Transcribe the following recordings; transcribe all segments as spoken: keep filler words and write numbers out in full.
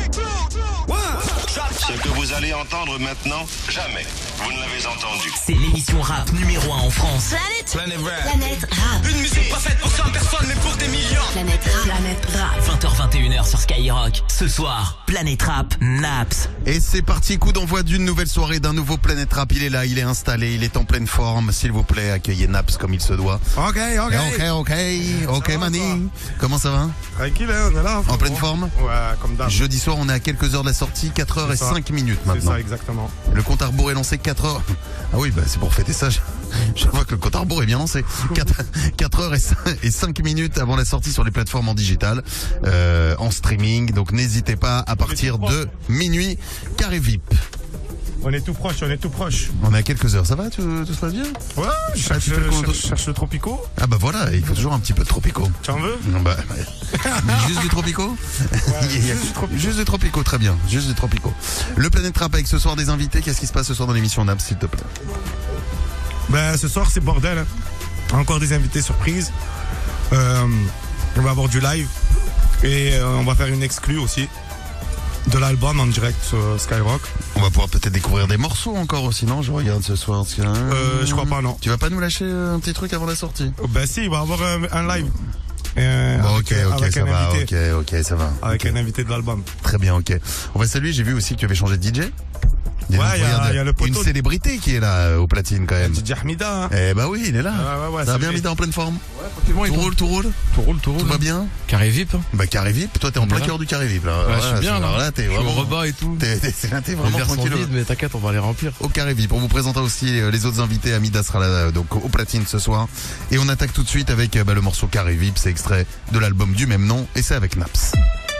Ce que vous allez entendre maintenant, jamais vous ne l'avez entendu. C'est l'émission rap numéro un en France. Planète Planète Rap. Planète Rap. Une musique pas faite pour cent personnes, mais pour des millions. Planète Rap. Planète Rap. vingt heures vingt et une heures sur Skyrock. Ce soir, Planète Rap, Naps. Et c'est parti, coup d'envoi d'une nouvelle soirée, d'un nouveau Planète Rap. Il est là, il est installé, il est en pleine forme. S'il vous plaît, accueillez Naps comme il se doit. Ok, ok. Ok, ok, ok, va, Mani. toi Comment ça va? Tranquille, hein, on est là. En pleine forme? Ouais, comme d'hab. Jeudi soir, on est à quelques heures de la sortie, quatre heures C'est ça. cinq minutes C'est maintenant. ça, exactement. Le compte à rebours est lancé quatre heures. Ah oui, bah c'est pour fêter ça. Je, je vois que le compte à rebours est bien lancé. quatre heures et cinq minutes avant la sortie sur les plateformes en digital, euh, en streaming. Donc n'hésitez pas à partir de minuit. Carré V I P. On est tout proche, on est tout proche. On est à quelques heures. Ça va? Tout, tout se passe bien? Ouais, je cherche, tu fais le je compte- cherche, je cherche le Tropico. Ah bah voilà, il faut toujours un petit peu de Tropico. Tu en veux? Non, bah, bah, juste du Tropico? Il y a- juste du Tropico. Juste du Tropico, très bien. Juste du Tropico. Le Planète Rap avec ce soir des invités. Qu'est-ce qui se passe ce soir dans l'émission Naps, s'il te plaît? Ben, ce soir, c'est bordel. hein. Encore des invités surprises. Euh, on va avoir du live. Et euh, on va faire une exclue aussi. De l'album en direct sur Skyrock. On va pouvoir peut-être découvrir des morceaux encore aussi, non? Je regarde ce soir. parce que- Euh, je crois pas, non. Tu vas pas nous lâcher un petit truc avant la sortie? Ben si, il va y avoir un, un live. Euh, Bon, avec, ok, ok, avec ça un va, invité. ok, ok, ça va. Avec Ok. un invité de l'album. Très bien, ok. On va saluer, j'ai vu aussi que tu avais changé de D J. Dis donc, Ouais, il y a- regarde, il y a le poteau une de- célébrité qui est là, euh, au platine quand même. D J Hamida. Hein. Eh bah oui, il est là. Ouais, ouais, ouais, ça va c'est bien, lui. Mida, en pleine forme? Tranquillement, Tout roule, tout roule? Tout roule, tout roule. Tout va bien? Carré V I P. Bah carré V I P, toi t'es en On est plein là. cœur du carré V I P là. Ouais, je suis Voilà, bien alors là. là, t'es Je suis au vraiment. rebat et tout. T'es, t'es, t'es Les vraiment verres sont tranquille. vides, mais t'inquiète, on va les remplir. Au carré V I P. On vous présentera aussi euh, les autres invités. Amida sera là euh, donc au platine ce soir. Et on attaque tout de suite avec euh, bah, le morceau Carré V I P. C'est extrait de l'album du même nom et c'est avec Naps.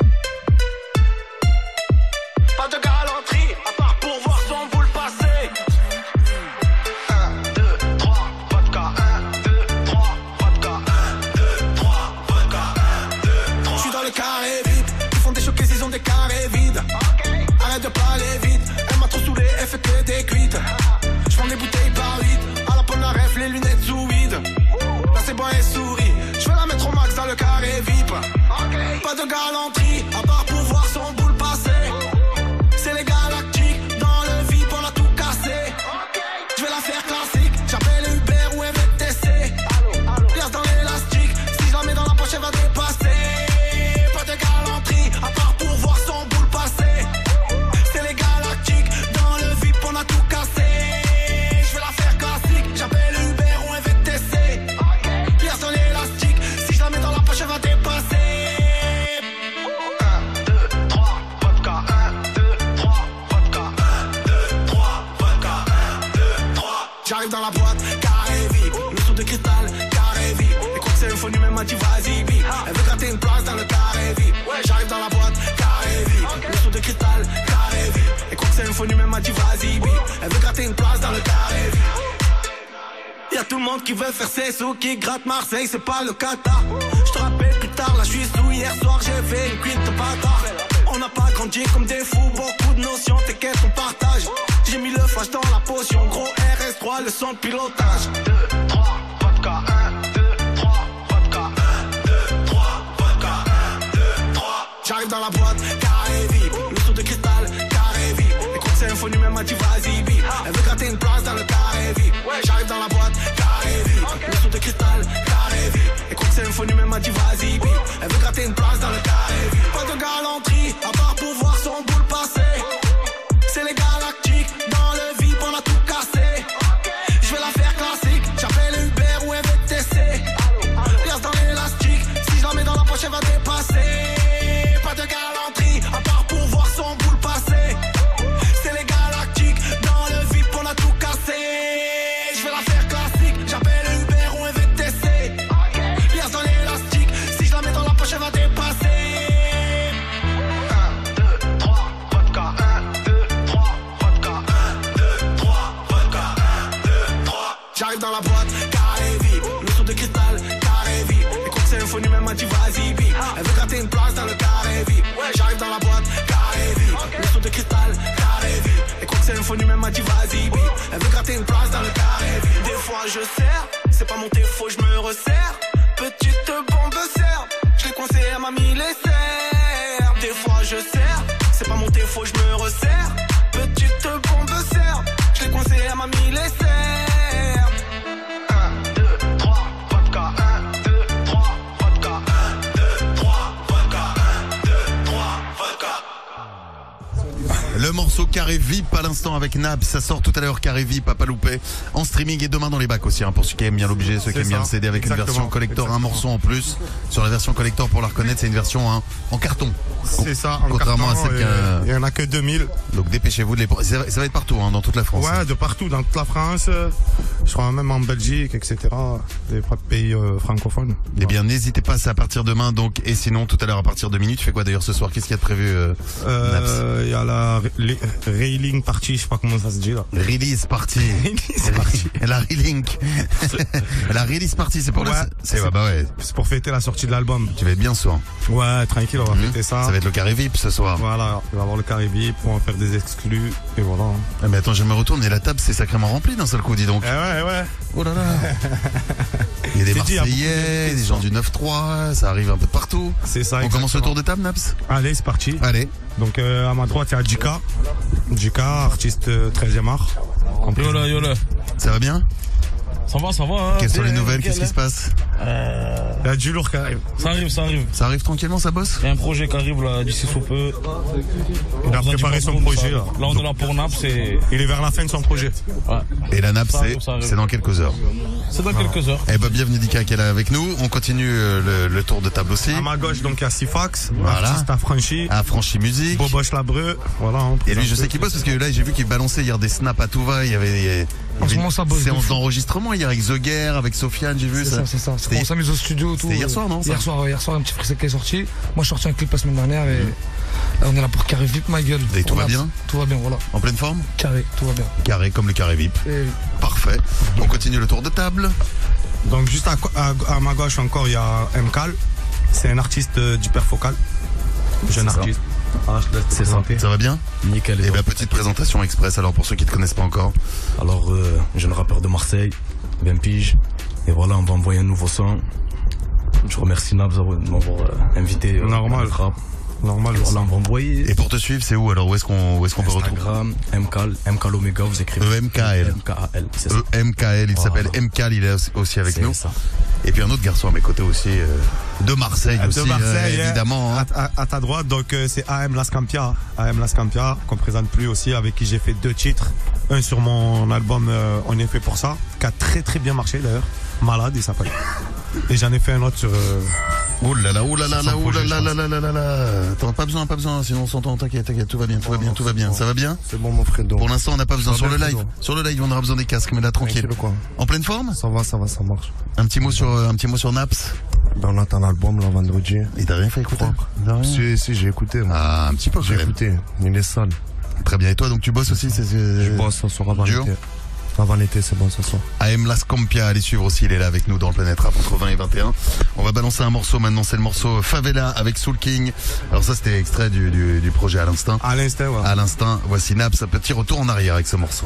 Pas de galanterie, à part pour voir son boule passer. un, deux, trois, vodka. un, deux, trois, vodka. un, deux, trois, vodka. un, deux, trois. J'suis dans le carré vide. Ils font des chocs, ils ont des carrés vides. Arrête de parler vite. Elle m'a trop saoulé, elle fait que des cuites. J'prends des bouteilles par huit. À la pomme la ref, les lunettes sous vide. Là c'est bon et souris. J'vais la mettre au max dans le carré V I P. Pas de galanterie, à part pour voir son boule passer. C'est les galactiques, dans le V I P on a tout cassé. Je vais la faire classique, j'appelle Uber ou M T C. Glace dans l'élastique, si je la mets dans la poche elle va dépasser. Pas de galanterie, à part pour voir son boule passer. C'est les galactiques, dans le V I P on a tout cassé. Je vais la faire classique, j'appelle Uber ou M T C. Glace dans l'élastique, si je la mets dans la poche elle va dépasser. un, deux, trois, vodka. un, deux, trois, vodka. un, deux, trois, vodka. un, deux, trois. J'arrive dans la boîte, carré V I P. Le son de cristal, carré V I P. Et quoi que c'est une phone, même m'a dit vas-y bip. Elle veut gratter une place dans le carré V I P. Ouais, j'arrive dans la boîte, carré V I P. Le son de cristal, carré V I P. Et quoi que c'est une phone, même m'a dit vas-y bip. Elle veut gratter une place dans le carré V I P. Y'a tout le monde qui veut faire ses sous, qui gratte Marseille, c'est pas le Qatar. J'te rappelle plus tard, là j'suis sous, hier soir j'ai fait une cuite de bâtard. On n'a pas grandi comme des fous, beaucoup de notions, t'inquiète on partage. J'ai mis le flash dans la potion, gros R S trois, le son de pilotage. deux, trois, vodka, un, deux, trois, vodka, un, deux, trois, vodka, un, deux, trois. J'arrive dans la boîte, carré V I P, le son de cristal, carré V I P. Et quand c'est un faux numéro, m'a dit vas-y bip. Elle veut gratter une place dans le carré V I P. Ouais, j'arrive dans la boîte, carré V I P, le son de cristal, carré V I P. Et quand c'est un faux numéro, m'a dit vas-y bip. Elle veut gratter une place dans le carré V I P. Pas de galanterie, à part pour voir son boule passer. C'est les galactiques, dans le V I P on a tout cassé. Je vais la faire classique, j'appelle Uber ou M T C. Glace dans l'élastique, si je la mets dans la poche elle va dépasser. Pas de galanterie, à part pour voir son boule passer. C'est les galactiques, dans le V I P on a tout cassé. Je vais la faire classique, j'appelle Uber ou M T C. Glace dans l'élastique, si je la mets dans la poche elle va dépasser. un, deux, trois, vodka. un, deux, trois, vodka. un, deux, trois, vodka. un, deux, trois. J'arrive dans la boîte, carré V I P. Le son de cristal, carré V I P. Et quand c'est un faux numéro, m'a dit vas-y bip. Elle veut gratter une place dans le carré V I P. Ouais, j'arrive dans la boîte, carré V I P. Le son de cristal, carré V I P. Et quand c'est un faux numéro, m'a dit vas-y bip. Elle veut gratter une place dans le carré V I P. Des fois je sers, c'est pas mon défaut, je me resserre. Petite bombe de serre, je l'ai coincé, elle m'a mis les serres. Des fois je sers, c'est pas monté, faut que je me resserre. Petite bombe de serre, je l'ai coincé, elle m'a mis les serres. un, deux, trois, vodka, un, deux, trois, vodka, un, deux, trois, vodka, un, deux, trois, vodka. Le morceau Carré V I P à l'instant avec Nab, ça sort tout à l'heure. Carré V I P, à pas louper, en streaming et demain dans les bacs aussi, hein, pour ceux qui aiment bien l'objet, ceux qui C'est aiment bien ça. le C D avec Exactement. une version collector, Exactement. un morceau en plus. Sur la version collector, pour la reconnaître, c'est une version hein, en carton. C'est ça, en Contrairement carton, à celle et qu'a- il y en a que deux mille. Donc dépêchez-vous de les prendre. Ça va ça va être partout, hein, dans toute la France. Ouais, de partout, dans toute la France, euh, je crois même en Belgique, et cetera. Des pays euh, francophones. Eh bien, n'hésitez pas, c'est à partir de demain, donc, et sinon, tout à l'heure, à partir de minuit, tu fais quoi d'ailleurs ce soir? Qu'est-ce qu'il y a de prévu, euh, Naps? Euh, Il y a la re- railing party, je sais pas comment ça se dit là. Release party. La relink. La release party, c'est pour Ouais. le, c'est, ouais, bah ouais. C'est pour fêter la sortie de l'album. Tu vas être bien ce soir. Ouais, tranquille, on va Mmh. fêter ça. Ça va être le carré V I P ce soir. Voilà, il va y avoir le carré V I P, on va faire des exclus, et voilà. Ah, mais attends, je me retourne et la table c'est sacrément remplie d'un seul coup, dis donc. Eh ouais, ouais. Oh là là. Il y a des C'est dit, il y a beaucoup Marseillais, de des gens du neuf trois, ça arrive un peu de partout. C'est ça, On commence le exactement. tour de table, Naps? Allez, c'est parti. Allez. Donc euh, à ma droite, il y a Jika. Jika, artiste euh, treizième art. Yo là, yo là. Ça va bien? Ça va, ça va. Hein. Quelles sont les Bien, nouvelles? nickel, Qu'est-ce qui se passe? euh, Il y a du lourd qui arrive. Ça arrive, ça arrive. Ça arrive tranquillement, ça bosse? Il y a un projet qui arrive là d'ici sous peu. Il a préparé son projet là. Là, on est là pour Naps et. Il est vers la fin de son projet. Ouais. Et la Naps, Ça c'est, arrive, ça arrive. c'est dans quelques heures. C'est dans quelques heures. Eh ben, bienvenue Dika qui est là avec nous. On continue euh, le, le tour de table aussi. À ma gauche, donc il y a Sifax, Voilà. artiste affranchi. Affranchi Musique. Boboche Labreux. Voilà. on Et lui, je présente sais qu'il bosse parce que là, j'ai vu qu'il balançait hier des snaps à tout va. Il y avait, il y avait En ce moment, ça bosse une de séance fou. d'enregistrement hier avec The Guerre, avec Sofiane, j'ai vu C'est ça. ça, c'est ça. C'est C'était- qu'on s'amuse au studio et tout. c'était hier soir, non, ça Hier soir, ouais, hier soir, un petit freestyle qui est sorti. Moi, je suis sorti un clip la semaine dernière et là, on est là pour carré V I P, ma gueule. Et tout On va a- bien? Tout va bien, voilà. En pleine forme? Carré, tout va bien. Carré comme le carré V I P. Et Parfait. On continue le tour de table. Donc juste à, à, à ma gauche encore, il y a Mcal. C'est un artiste euh, d'hyperfocal. Jeune C'est ça. artiste. Ah, je te laisse te présenter. Ça va bien? Nickel. Et ben, petite présentation express alors pour ceux qui ne te connaissent pas encore. Alors, euh, jeune rappeur de Marseille, vingt piges. Et voilà, on va envoyer un nouveau son. Je remercie Nabs de m'avoir euh, invité. euh, Normal. dans le rap. Normal. Et voilà, on va envoyer. Et pour te suivre, c'est où alors? Où est-ce qu'on, où est-ce qu'on peut retrouver? Instagram, Mcal, Mcal Omega, vous écrivez. E M K L. M K A L, c'est ça. E M K L, il Voilà. s'appelle M K L, il est aussi- aussi avec C'est nous. ça. Et puis un autre garçon à mes côtés aussi, euh, de Marseille De aussi, Marseille, euh, hein. évidemment. hein. À, à- à ta droite, donc euh, c'est A M Lascampia. A M Lascampia, qu'on présente plus aussi, avec qui j'ai fait deux titres. Un sur mon album euh, On est fait pour ça, qui a très très bien marché d'ailleurs. Malade, il s'appelle. Et j'en ai fait un autre sur. Euh, Oh là là, oh là là Sur là, son oh là projet, là je là là là là là. Attends, pas besoin, pas besoin, sinon on s'entend, t'inquiète, t'inquiète, tout va bien, tout va bien, tout va bien. Ça va bien? C'est bon, mon Fredo. Pour l'instant, on n'a pas besoin. Ça Sur va le bien, live, Fredo. sur le live, on aura besoin des casques, mais là, tranquille. Tranquille, quoi. En pleine forme? Ça va, ça va, ça marche. Un petit mot sur, euh, un petit mot sur Naps. Ben, on attend l'album, là, vendredi. Et t'as rien fait écouter? T'as rien Si, si, j'ai écouté, moi. Ah, un petit peu quand J'ai même. écouté. Il est sale. Très bien. Et toi, donc tu bosses aussi? C'est, c'est... Je bosse ce soir avant dur. l'été. Avant l'été, c'est bon ce soir. A M Lascampia, allez suivre aussi, il est là avec nous dans le Planète Rap entre vingt et vingt et un. On va balancer un morceau maintenant, c'est le morceau Favela avec Soul King. Alors ça c'était extrait du, du, du projet à l'instinct. à l'instant, ouais. À l'instinct, voici Naps, un petit retour en arrière avec ce morceau.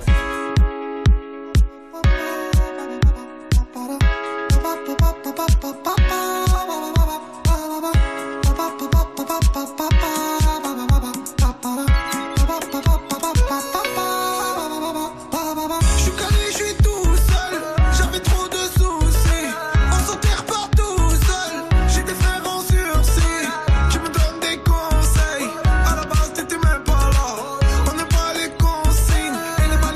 Je suis calé, je suis tout seul. J'avais trop de soucis. On s'enterre partout seul. J'ai des frères en sursis. Tu me donnes des conseils. À la base, t'étais même pas là. On n'est pas les consignes. Et les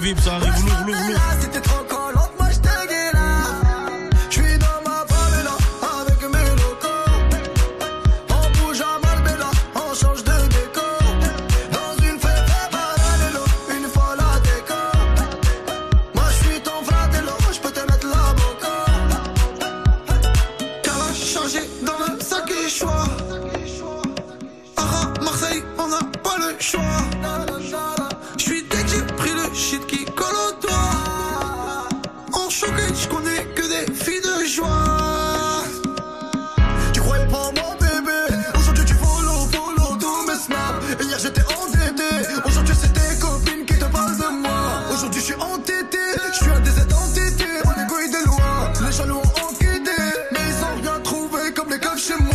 V I P, ça arrive lourd, lourd, lourd. C'était trop collante, moi je t'ai là. Je suis dans ma favela avec mes locaux. On bouge à Malbella, on change de décor. Dans une fête à Parallelo, une fois la décor. Moi je suis ton fratello, je peux te mettre la boca. Car a changé dans le sac et choix. Ara, Marseille, on n'a pas le choix. Je suis dès que j'ai pris le shit qui colle au doigt. En choqué, je connais que des filles de joie. Tu croyais pas moi bébé. Aujourd'hui tu follow, follow tous mes snaps. Hier j'étais endetté. Aujourd'hui c'est tes copines qui te parlent de moi. Aujourd'hui je suis entêté. Je suis un des entêtés. Mon ego il est loin. Les jaloux ont enquêté. Mais ils ont rien trouvé comme les keufs chez moi.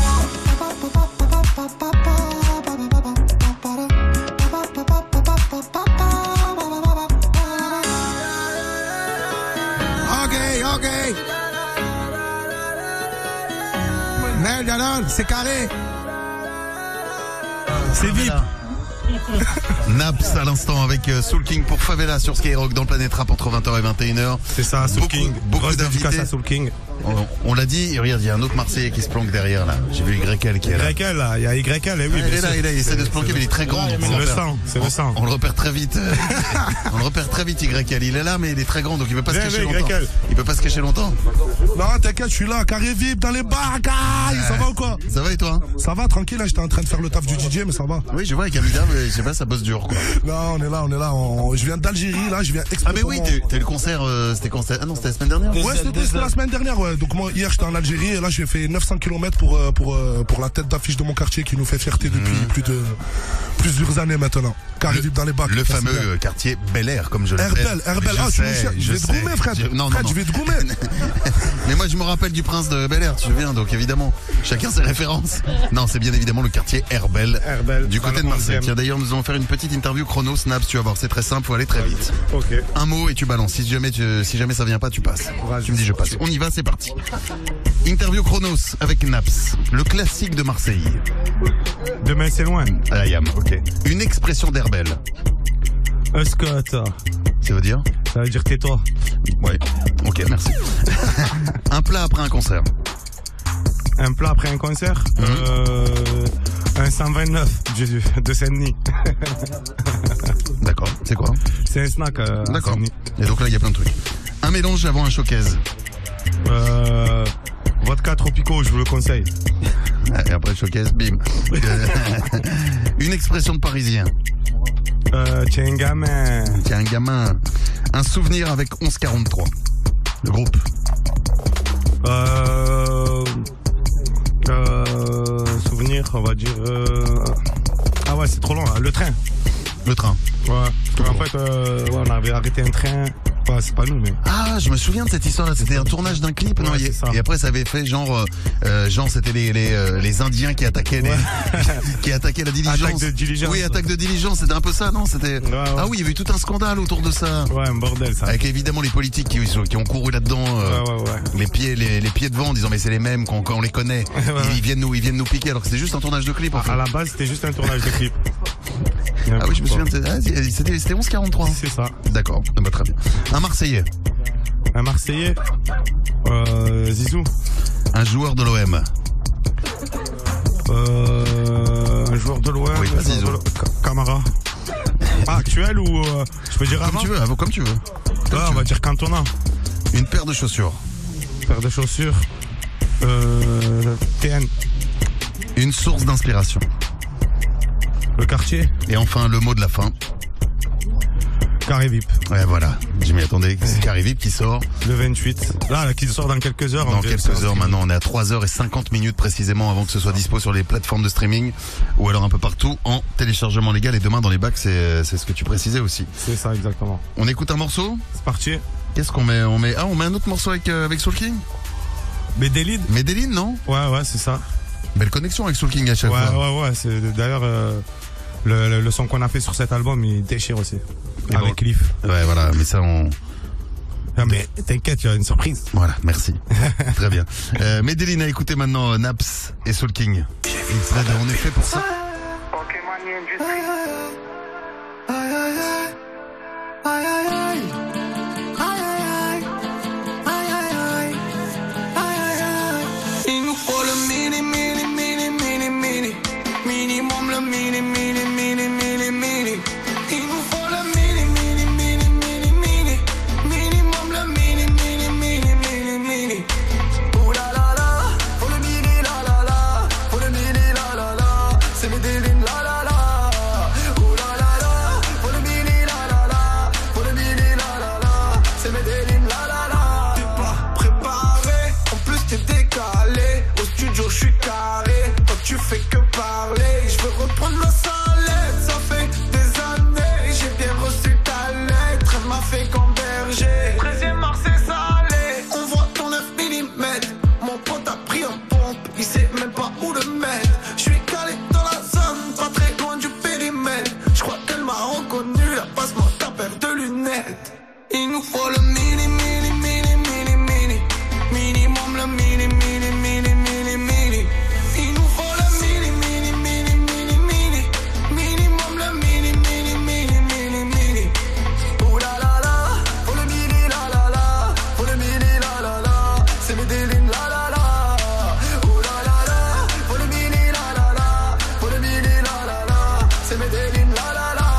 C'est carré. C'est V I P. Naps à l'instant avec euh, Soul King pour Favela sur Skyrock dans le Planète Rap entre vingt heures et vingt et une heures. C'est ça, Soul beaucoup, King. Beaucoup Grosse dédicace d'invités. à Soul King. On, on l'a dit, regarde, il y a un autre Marseillais qui se planque derrière là. J'ai vu Y L qui est là. Y L là, il y a Y L, eh oui. Ah, il est là, il est là, il essaie de se planquer, mais il est très grand. C'est on le repère- sang, c'est le on- sang. On le repère très vite. euh, on le repère très vite, Y L. Il est là, mais il est très grand, donc il peut pas se Viens, cacher viens, longtemps. Y L. Il peut pas se cacher longtemps. Non, t'inquiète, je suis là, carré V I P dans les bars, aïe, ça va ou quoi? Ça va et toi? Ça va, tranquille, là, j'étais en train de faire le taf du D J, mais ça va. Oui, je vois avec Amida, mais je sais pas, ça bosse dur quoi. Non, on est là, on est là, on- je viens d'Algérie, là, je viens Ah, exprès mais pour oui, mon- t'as eu t'as eu le concert, euh, c'était quand? Ah non, c'était la semaine dernière? Ouais, c'était c'était la semaine dernière, ouais. Donc moi, hier, j'étais en Algérie, et là, j'ai fait neuf cents kilomètres pour, euh, pour, euh, pour la tête d'affiche de mon quartier qui nous fait fierté depuis plus de plusieurs années maintenant. Carré V I P dans les bacs. Le ça, c'est fameux bien. euh, quartier Bel Air, comme je l'appelle. Herbel, Herbel, Je ah, tu sais, nous cherches, je je vais te sais. goumer, frère. Je- Non, non, Frère, non. je vais te goumer. Mais moi, je me rappelle du prince de Bel Air, tu te souviens, donc évidemment, chacun ses références. Non, c'est bien évidemment le quartier Herbel, Herbel, du côté dans de le Marseille. onzième. Tiens, d'ailleurs, nous allons faire une petite interview chrono, Snaps, tu vas voir, c'est très simple, faut aller très vite. Ok. Un mot et tu balances. Si jamais, tu, si jamais ça vient pas, tu passes. Vas-y. Tu me dis je passe. On y va, c'est parti. Interview chronos avec Naps, le classique de Marseille. Demain, c'est loin. Ah, Yam, ok. Une expression d'Herbel. Un Scott. Ça veut dire? Ça veut dire tais-toi. Ouais. Ok, merci. Un plat après un concert. Un plat après un concert. Mhm. Euh, un cent vingt-neuf du- de Saint-Denis. D'accord. C'est quoi? C'est un snack. euh, à D'accord. Saint-Denis. Et donc là, il y a plein de trucs. Un mélange avant un showcase. Euh, vodka Tropico, je vous le conseille. Et après le showcase, bim. Une expression de Parisien. Euh, tiens, un gamin. Tiens, un gamin. Un souvenir avec onze quarante-trois. Le groupe. Euh, euh, souvenir, on va dire. Euh, ah ouais, c'est trop long là. Le train. Le train. Ouais. En fait, euh, ouais, on avait arrêté un train. Ouais, c'est pas nous, mais. Ah, je me souviens de cette histoire-là. C'était un tournage d'un clip, non? Ouais, et, c'est ça. et après, ça avait fait genre, euh, euh, genre, c'était les les, euh, les Indiens qui attaquaient les, qui attaquaient la diligence. Attaque de diligence. Oui, attaque de diligence. C'était un peu ça, non? C'était. Ouais, ouais. Ah oui, il y avait eu tout un scandale autour de ça. Ouais, un bordel ça. Avec évidemment les politiques qui, qui ont couru là-dedans, euh, Ouais, ouais, ouais. les pieds, les, les pieds devant, en disant mais c'est les mêmes qu'on qu'on les connaît. Ouais, ouais. Ils viennent nous, ils viennent nous piquer alors que c'était juste un tournage de clip en fait. À la base, c'était juste un tournage de clip. Ah oui, je me souviens. de- ah, C'était c'était onze quarante-trois. C'est ça. D'accord, ah bah, très bien. Un Marseillais, Un Marseillais. Euh, Zizou. un joueur de l'O M. Euh, un joueur de l'O M. Oui, pas Zizou. Camara. Ah, actuel ou euh, je peux dire Comme avant tu veux, ah, comme tu veux. Comme Ouais, tu on va veux. dire Cantona. Une paire de chaussures, Paire de chaussures. Euh, T N. une source d'inspiration. Le quartier. Et enfin le mot de la fin. Carré V I P. Ouais, voilà. Je m'y attendais. C'est Carré V I P qui sort. Le vingt-huit. Là, là, qui sort dans quelques heures. Dans on vient de quelques faire heures un maintenant, on est à trois heures cinquante minutes précisément avant que ce soit dispo sur les plateformes de streaming ou alors un peu partout en téléchargement légal et demain dans les bacs, c'est c'est ce que tu précisais aussi. C'est ça, exactement. On écoute un morceau? C'est parti. Qu'est-ce qu'on met? On met ah, on met un autre morceau avec euh, avec Soul King? Medellin. Medellin, non? Ouais, ouais, c'est ça. Belle connexion avec Soul King à chaque Ouais, fois. ouais, ouais. C'est d'ailleurs euh, le, le, le son qu'on a fait sur cet album, il déchire aussi. Et Avec donc- Cliff. Ouais, voilà, mais ça on Ah, mais t'inquiète, il y a une surprise. voilà, merci. Très bien. Euh, Medellin a écouté maintenant euh, Naps et Soul King. Fred, on est fait pour ça. Aïe aïe aïe, aïe aïe aïe, parler. Je veux reprendre ma salette, ça fait des années. J'ai bien reçu ta lettre, elle m'a fait gamberger. treizième mars c'est salé, on voit ton neuf millimètres. Mon pote a pris un pompe, il sait même pas où le mettre. Je suis calé dans la zone, pas très loin du périmètre. Je crois qu'elle m'a reconnu, la passe-moi ta paire de lunettes. Il nous faut le mini, mini, mini, mini, mini. Minimum le mini, mini, mini, mini, mini. Il nous faut le mini, mini, mini, mini, mini. Minimum le mini, mini, mini, mini, mini. Oh la la la, faut le mini, la la la. Faut le mini, la la la. C'est mes délines, la la la. Oh la la la, faut le mini, la la la. Faut le mini, la la la. C'est mes délines, la la la.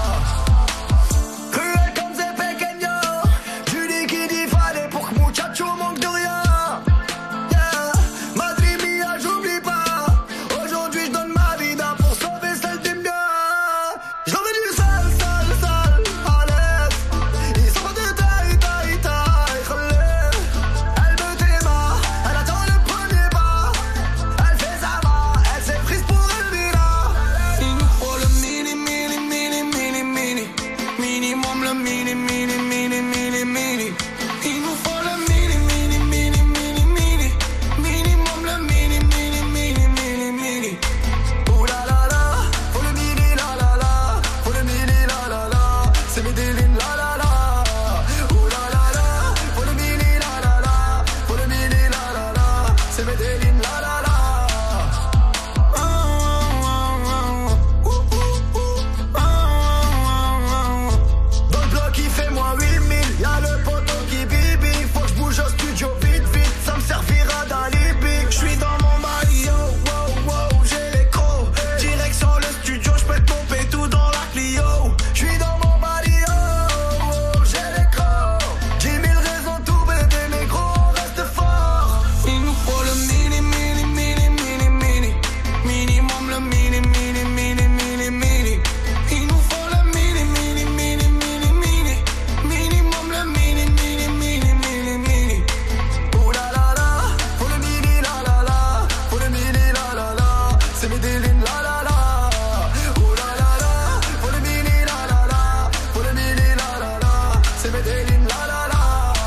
Cruel comme c'est pequeño. Tu dis qu'il dit fallait pour que muchacho manque de rien. Yeah, Madrid mia, j'oublie pas. Aujourd'hui je donne ma vida pour sauver celle des miens. J'en veux du sale, sale, sale, à l'aise. Ils sont pas de taille, taille, taille, relève. Elle me démarre, elle attend le premier pas. Elle fait ça va, elle s'est prise pour une villa. Il nous faut le mini, mini, mini, mini, mini. Minimum le mini, mini, mini, mini, mini. Il nous faut le mini, mini, mini, mini, mini. Minimum le mini, mini, mini, mini, mini. Oh la la la, faut le mini, la la la. Faut le mini, la la la. C'est mes délines, la la la. Oh la la la, faut le mini, la la la. Faut le mini, la la la. C'est mes délines, la la la. Oh, oh, oh, oh. Ouh, ouh, ouh. Oh, oh, oh. Dans le bloc il fait moins huit mille. Y'a le poteau qui bibi. Faut que je bouge au studio vite vite. Ça me servira d'alibi. J'suis dans mon Mario. Wow wow, j'ai les crocs. Direction le studio, j'pète mon pétou dans la Clio. J'suis dans mon Mario. Wow, j'ai les crocs. J'ai mille raisons de tout bébé, mais gros on reste fort. Il nous faut le mini mini mini mini mini. Minimum le mini mini mini mini mini. Il nous faut le mini mini mini mini mini. Minimum le mini mini mini mini mini. Oh la la la, faut le mini la la la. Faut le mini la la la. C'est mes délines la la la. Oh la la la, faut le mini la la la. Faut le mini la la la. C'est mes délines la la la.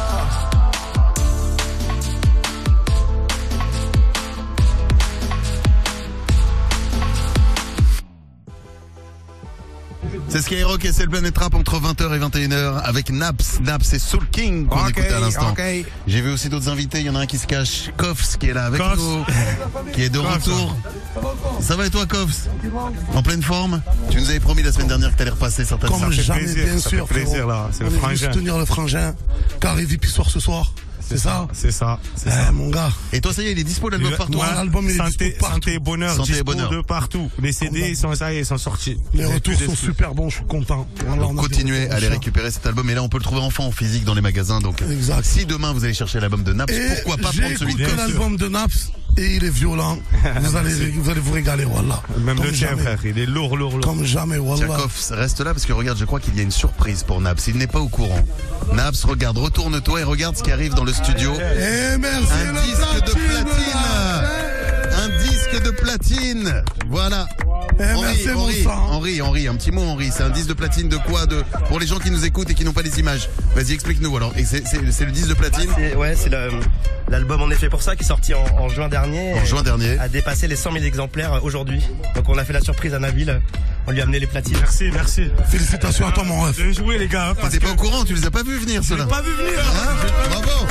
C'est Skyrock et c'est le Planète Rap entre vingt heures et vingt et une heures avec Naps. Naps et Soul King qu'on Ok, écoutait à l'instant. ok. J'ai vu aussi d'autres invités. Il y en a un qui se cache. Kofs qui est là avec Kofs. nous. Qui est de Kofs. retour. Ça va et toi, Kofs? En pleine forme? Tu nous avais promis la semaine dernière que t'allais repasser certaines Comme sorties. jamais, plaisir, bien ça fait sûr. plaisir, frérot. là, c'est le On est venu frangin. soutenir le frangin. Carré V P soir ce soir. C'est ça? C'est ça, c'est Eh, ça. mon gars. Et toi, ça y est, il est dispo l'album Le- partout. Ouais, hein l'album, il est santé, dispo partout. santé et bonheur, Santé et dispo bonheur. de partout. Les C D, ils sont, ça y est, ils sont sortis. Les Vous êtes retours plus sont déçus. super bons, je suis content. Voilà, on a Continuez des retours à aller chers. récupérer cet album. Et là, on peut le trouver enfin en physique dans les magasins. Donc, Exact. si demain vous allez chercher l'album de Naps, Et pourquoi pas j'ai prendre celui de écouté Kofs? l'album de Naps et il est violent. Vous allez, vous allez vous régaler, voilà. Même Comme le tien, jamais. frère, il est lourd, lourd, lourd. Comme jamais, Tiens, voilà. Kofs, reste là parce que regarde, je crois qu'il y a une surprise pour Naps. Il n'est pas au courant. Naps, regarde, retourne-toi et regarde ce qui arrive dans le studio. Eh, merci, Un le disque de platine, platine. Un disque de platine. Voilà. Eh, Henri, merci, mon Henri, sang. Henri, Henri, un petit mot, Henri. C'est un disque de platine de quoi de pour les gens qui nous écoutent et qui n'ont pas les images. Vas-y, explique-nous alors. Et c'est c'est- c'est le disque de platine C'est- Ouais, c'est le- l'album On est fait pour ça qui est sorti en, en juin dernier. en et juin dernier. A dépassé les cent mille exemplaires aujourd'hui. Donc on a fait la surprise à Nabil. On lui a amené les platines. Merci, merci. Félicitations à toi, mon ref. Bien joué, les gars. hein, parce T'es que pas au courant, tu les as pas vus venir, je ceux-là. l'ai pas vu venir. Hein Bravo.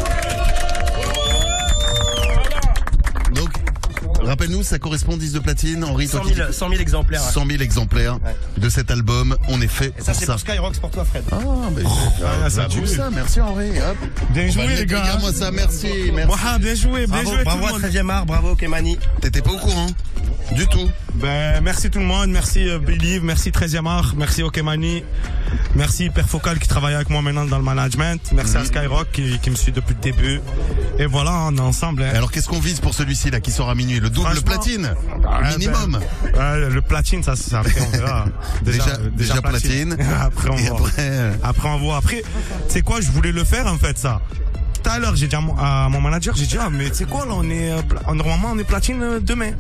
Donc, rappelle-nous, ça correspond au disque de platine, Henri. toi cent qui mille, dis- cent mille exemplaires. ouais. cent mille exemplaires Ouais. de cet album. On est fait Et ça, pour c'est ça. pour Skyrock, c'est pour toi, Fred. Ah, mais Ah, ça ça tue. ça. Merci Henri. Hop. Bien joué, Bah, les gars. Regarde-moi ça, merci. merci. Waouh, bien joué, bien Bravo, joué tout bravo le à monde. treizième art, bravo Kemani. T'étais pas au courant du tout. Ben, merci tout le monde, merci euh, Believe, merci treizième art, merci Okemani, merci Père Focal qui travaille avec moi maintenant dans le management, merci à Skyrock qui, qui me suit depuis le début. Et voilà, on est ensemble. Hein. Alors qu'est-ce qu'on vise pour celui-ci là qui sort à minuit? Le double Franchement, platine Ah, minimum. ben, ouais, le platine, ça, ça après on verra. Déjà, déjà platine. Après on Et voit. après, euh, Après on voit. Après, c'est quoi, je voulais le faire en fait ça. Tout à l'heure, j'ai dit à mon, à mon manager, j'ai dit ah mais tu sais quoi là, on est euh, pla- normalement on est platine euh, demain.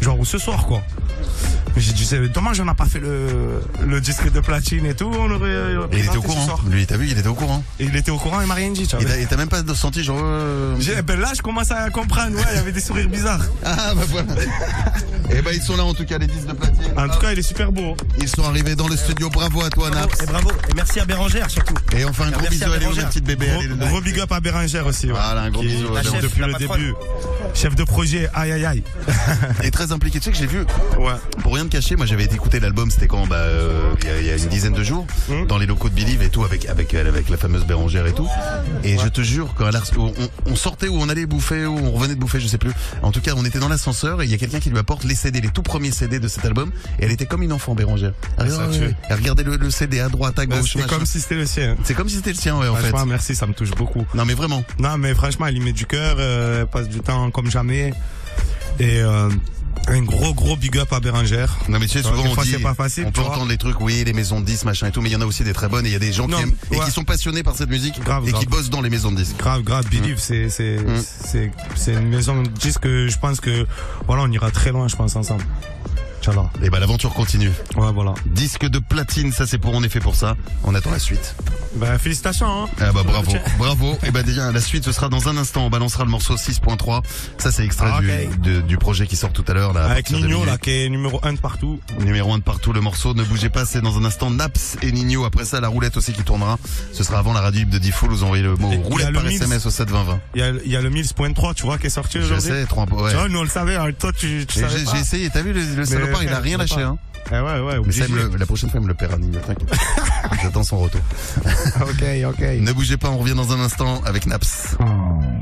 Genre ce soir quoi. J'ai dit, c'est dommage, on n'a pas fait le, le disque de platine et tout. On aurait, et il était au courant. Lui, t'as vu, il était au courant. Et il était au courant, il m'a rien dit. Tu vois. Et t'as même pas senti genre. Euh... Ben là, je commence à comprendre. Ouais, il y avait des sourires bizarres. Ah bah voilà. Et bah ils sont là en tout cas, les disques de platine. En tout cas, il est super beau. Ils sont arrivés dans le studio. Bravo à toi, bravo, Naps. Et bravo. Et merci à Bérangère surtout. Et enfin un gros bisou à Léo, ma petite bébé. Gros, gros big up à Bérangère aussi. Ouais. Voilà, un gros bisou. À chef, depuis le début. Chef de projet, aïe aïe aïe. Et très impliqué. Tu sais que j'ai vu. Ouais. Pour rien te cacher, moi j'avais écouté l'album, c'était quand bah euh, il y, a, il y a une dizaine de jours, mmh. dans les locaux de Believe et tout, avec avec avec la fameuse Bérangère et tout. Et ouais. je te jure, quand on, on sortait ou on allait bouffer ou on revenait de bouffer, je sais plus. En tout cas, on était dans l'ascenseur et il y a quelqu'un qui lui apporte les C D, les tout premiers C D de cet album. Et elle était comme une enfant, Bérangère. Elle, ah, ouais, elle regardait le, le C D à droite, à gauche. C'est comme si c'était le sien. C'est comme si c'était le sien, ouais, en fait. Merci, ça me touche beaucoup. Non, mais vraiment. Non, mais franchement, elle y met du cœur, euh, elle passe du temps comme jamais. Et euh, un gros gros big up à Bérangère. Non mais tu sais, souvent on dit, pas facile, on peut entendre les trucs, oui, les maisons de disques, machin et tout, mais il y en a aussi des très bonnes et il y a des gens non, qui aiment ouais. et qui sont passionnés par cette musique grave, et grave. qui bossent dans les maisons de disques. Grave, grave, Believe, mmh. c'est c'est mmh. c'est c'est une maison de disques que je pense que voilà, on ira très loin, je pense ensemble. Inch'Allah. Et bah l'aventure continue. Ouais, voilà. Disque de platine, ça c'est pour on est fait pour ça. On attend la suite. Bah félicitations hein. Ah bah bravo, bravo. Et bah déjà la suite ce sera dans un instant. On balancera le morceau six point trois. Ça c'est extrait ah, okay. du, de, du projet qui sort tout à l'heure là. Avec Nino là qui est numéro un de partout. Numéro un de partout le morceau. Ne bougez pas, c'est dans un instant Naps et Nino. Après ça la roulette aussi qui tournera. Ce sera avant la radio de D-Fool. Vous envoyez le mot et roulette par S M S au sept vingt vingt. Il y a il y a le mille point trois tu vois qui est sorti aujourd'hui. Je sais, trois ouais. Tu vois nous on le savait. Hein, toi tu, tu savais. J'ai essayé. T'as vu le, le salopard il a rien lâché hein. Eh ouais, ouais, mais ça, le, la prochaine fois, il me le paiera, t'inquiète. J'attends son retour. Ok, ok. Ne bougez pas, on revient dans un instant avec Naps. Oh.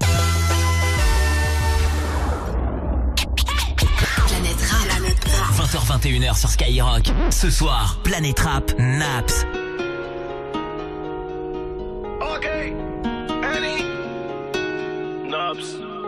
Planète Rap. vingt heures vingt et une heures sur Skyrock. Ce soir, Planète Rap, Naps. Ok. Annie. Naps.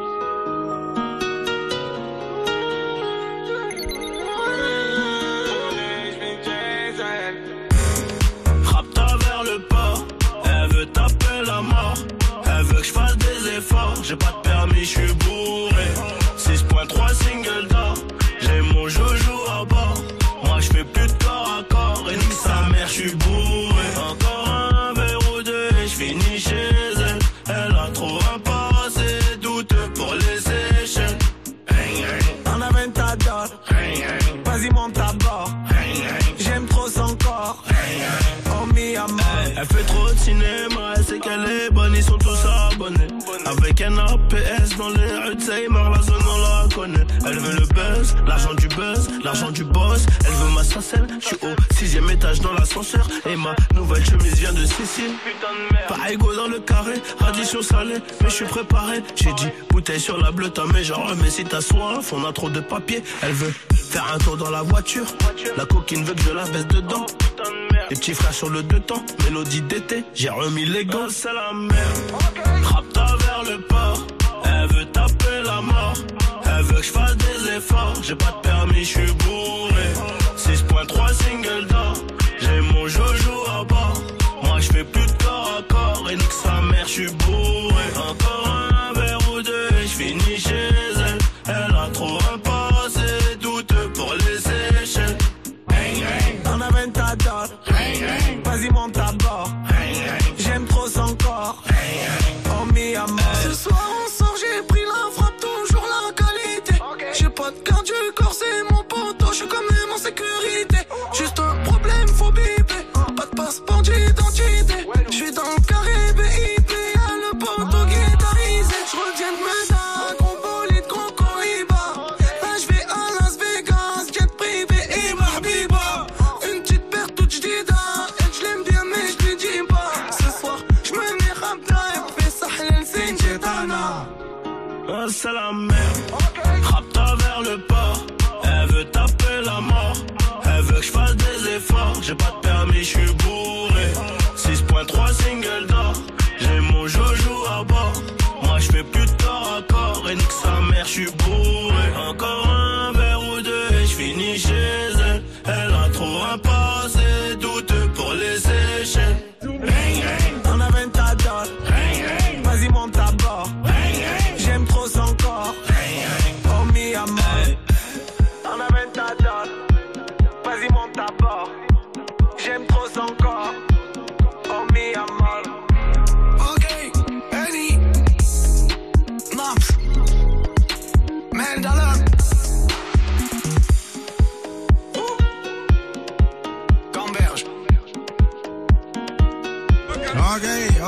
Je fasse des efforts, j'ai pas de permis, je suis bourré. six point trois single d'or, j'ai mon joujou à bord. Moi je fais plus de corps à corps, et nique sa mère, je suis bourré. Encore un verre ou deux, et je finis chez elle. Elle a trop un passé douteux pour les échelles. En aventador, vas-y monte à bord. J'aime trop son corps. Oh mi amor. Elle fait trop de cinéma, elle sait qu'elle est bonne, ils sont tous abonnés. Avec un A P S dans les rues de Seymour, la zone on la connaît. Elle veut le buzz, l'argent du buzz, l'argent du boss. Elle veut ma sarcelle, je suis au sixième étage dans l'ascenseur. Et ma nouvelle chemise vient de Sicile. Pas égaux dans le carré, addition salée, mais je suis préparé. J'ai dit bouteille sur la bleue, t'as mais genre mais si t'as soif, on a trop de papier. Elle veut faire un tour dans la voiture, la coquine veut que je la baisse dedans. Les petits frères sur le deux temps, mélodie d'été, j'ai remis les gants, c'est la merde. Rapta vers le port, elle veut taper la mort. Elle veut que je fasse des efforts, j'ai pas de permis, je suis bourré. six point trois single d'or, j'ai mon joujou à bord. Moi je fais plus de corps à corps, et nique sa mère, je suis bourré. Encore un verre ou deux, et je finis chez elle. Elle a trop un passé douteux pour les échelles. En aventador, vas-y monte à bord. J'aime trop son corps. Oh mi amor. Ce soir on sort, j'ai pris la frappe, toujours la qualité. J'ai pas de carte du corps, c'est mon poteau, je suis comme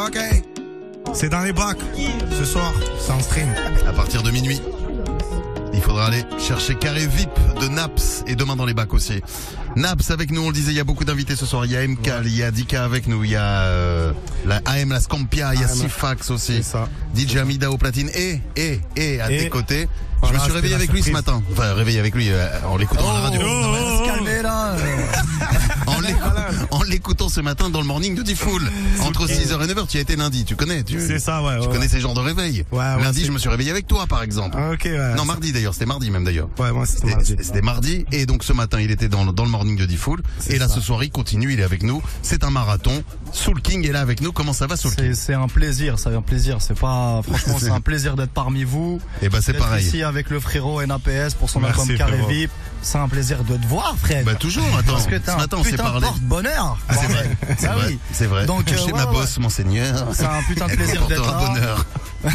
Ok. C'est dans les bacs. Ce soir, c'est en stream. À partir de minuit. Il faudra aller chercher Carré V I P de Naps et demain dans les bacs aussi. Naps avec nous, on le disait, il y a beaucoup d'invités ce soir. Il y a M K, ouais. Il y a Dika avec nous, il y a euh, la A M, la Scampia, il y a Sifax aussi. D J Amida au platine et, et, et à et, tes côtés. Voilà, je me suis réveillé avec surprise. lui ce matin. Enfin, réveillé avec lui euh, en l'écoutant oh, à la radio. Oh, oh, on va se calmer là. en, l'écoutant, en l'écoutant ce matin dans le morning de Diffoul. Entre six heures et neuf heures, tu y as été lundi, tu connais. Tu, c'est ça, ouais. Tu ouais, connais ouais. ces genres de réveil. Ouais, ouais, lundi, c'est... je me suis réveillé avec toi, par exemple. Ah, ok, ouais. Non, mardi d'ailleurs, c'était mardi même d'ailleurs. Ouais, moi c'était, c'était mardi. C'était mardi. Et donc ce matin, il était dans, dans le morning de Diffoul. Et là, ça. ce soir, il continue, il est avec nous. C'est un marathon. Soul King est là avec nous. Comment ça va, Soul c'est, King? C'est un plaisir, c'est un plaisir. C'est pas, franchement, c'est un plaisir d'être parmi vous. Et bah, c'est d'être pareil. Ici avec le frérot N A P S pour son Merci, album Carré frérot. V I P. C'est un plaisir de te voir, frère. Bah, toujours, attends. Parce que t'as ce matin, un on s'est putain parlé. de porte-bonheur. Ah, c'est vrai. C'est ah, vrai. Oui. C'est vrai. Donc, Touchez euh, ma ouais, bosse, ouais. monseigneur. C'est un putain de plaisir d'être là. bonheur.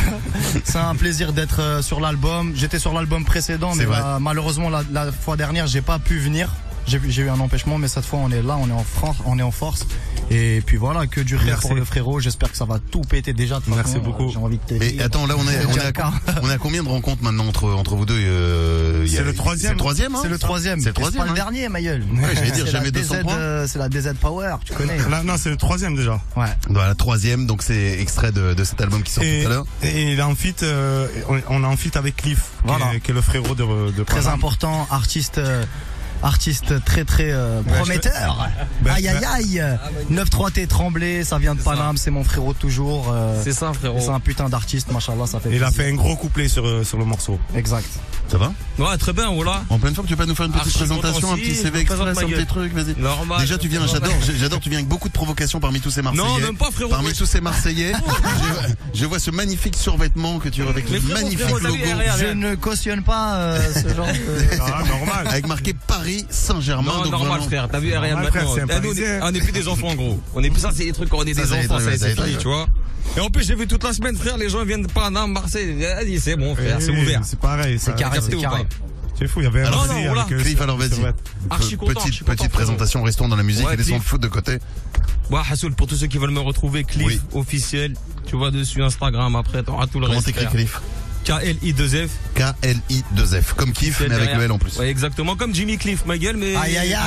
C'est un plaisir d'être euh, sur l'album. J'étais sur l'album précédent, c'est mais bah, malheureusement, la, la fois dernière, j'ai pas pu venir. J'ai, j'ai eu un empêchement, mais cette fois on est là, on est en France, on est en force. Et puis voilà, que du rire pour le frérot. J'espère que ça va tout péter déjà. De Merci façon, beaucoup. J'ai envie de te Mais dire. attends, là on est, on est, à, on est à combien de rencontres maintenant entre entre vous deux euh, C'est a, le troisième. C'est le troisième. Hein c'est le troisième. C'est le troisième. C'est pas hein le dernier, ma gueule. Ouais, j'allais dire c'est jamais deux cents points. Euh, c'est la D Z Power, tu connais. Là, non, c'est le troisième déjà. Ouais. Dans la troisième, donc c'est extrait de, de cet album qui sort et, tout à l'heure. Et il a un feat, euh, on a un feat avec Cliff, voilà. qui, est, qui est le frérot de, de très Paname. important, artiste. Euh, Artiste très très euh, prometteur. Ben, aïe aïe aïe. neuf trois T Tremblay, ça vient de Paname, c'est mon frérot toujours. Euh, c'est ça, frérot. C'est un putain d'artiste, machallah, ça fait Il plaisir. a fait un gros couplet sur, sur le morceau. Exact. Ça va? Ouais, très bien, voilà. En pleine forme, tu veux pas nous faire une petite Archi présentation, un petit C V express, un petit truc, vas-y. Normal. Déjà, tu viens, j'adore, j'adore, tu viens avec beaucoup de provocations parmi tous ces Marseillais. Non, même pas, frérot. Parmi tous ces Marseillais, je, je vois ce magnifique survêtement que tu as avec le magnifique frérot, logo. Je ne cautionne pas euh, ce genre de... Ah, normal. Avec marqué Paris Saint-Germain. Non, donc normal, vraiment... frère. T'as vu, rien normal, maintenant. frère, Eh, nous, on, est, on est plus des enfants, gros. On est plus ça, c'est des trucs quand on est Ça, des ça enfants, être, ça, ça c'est être, fini, ça tu vois. Et en plus, j'ai vu toute la semaine, frère, les gens viennent de Paname, Marseille. Vas-y, c'est bon, frère, oui, c'est ouvert. C'est pareil, c'est carré, c'est carré. C'est fou, il y avait un alors, Marseille non, voilà. avec, euh, Cliff, alors vas-y. Archi content, Petite, archi content, petite présentation, restons dans la musique ouais, et laissons le Cliff. foot de côté. Ouais, Hassoul, pour tous ceux qui veulent me retrouver, Cliff Oui. officiel. Tu vois dessus Instagram, après, t'auras tout le Comment reste. t'écris frère. Cliff? K L I deux F. K L I deux F. Comme Kiff, mais avec le L en plus. Ouais, exactement, comme Jimmy Cliff, ma gueule, mais. Aïe aïe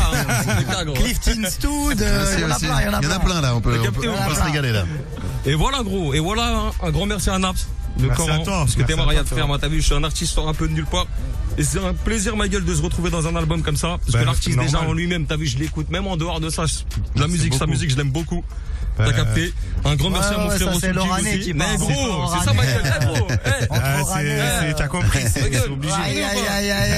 aïe. Clifton Stud, il y en a plein, il y en a plein. Il y en a plein là, on peut, on capté, peut, on on peut peut se régaler là. Et voilà, gros. Et voilà, un, un grand merci à Naps. Le Merci Coran, à toi. parce que t'es Merci à mariade, toi, frère. Moi, t'as vu, je suis un artiste, je sors un peu de nulle part. Et c'est un plaisir, ma gueule, de se retrouver dans un album comme ça. Parce Ben, que l'artiste, normal. déjà, en lui-même, t'as vu, je l'écoute. Même en dehors de ça, je- la C'est musique, sa beaucoup. musique, je l'aime beaucoup. Ben, T'as capté? Un grand merci ouais, à mon ouais, frère ça, c'est Soul King l'Oranais aussi. qui Mais parle, gros, c'est c'est ça, ma gueule. Eh, gros. Eh. Ah, Entre c'est, Oranais. c'est, t'as compris, c'est, Ma gueule. c'est obligé. Aïe aïe aïe aïe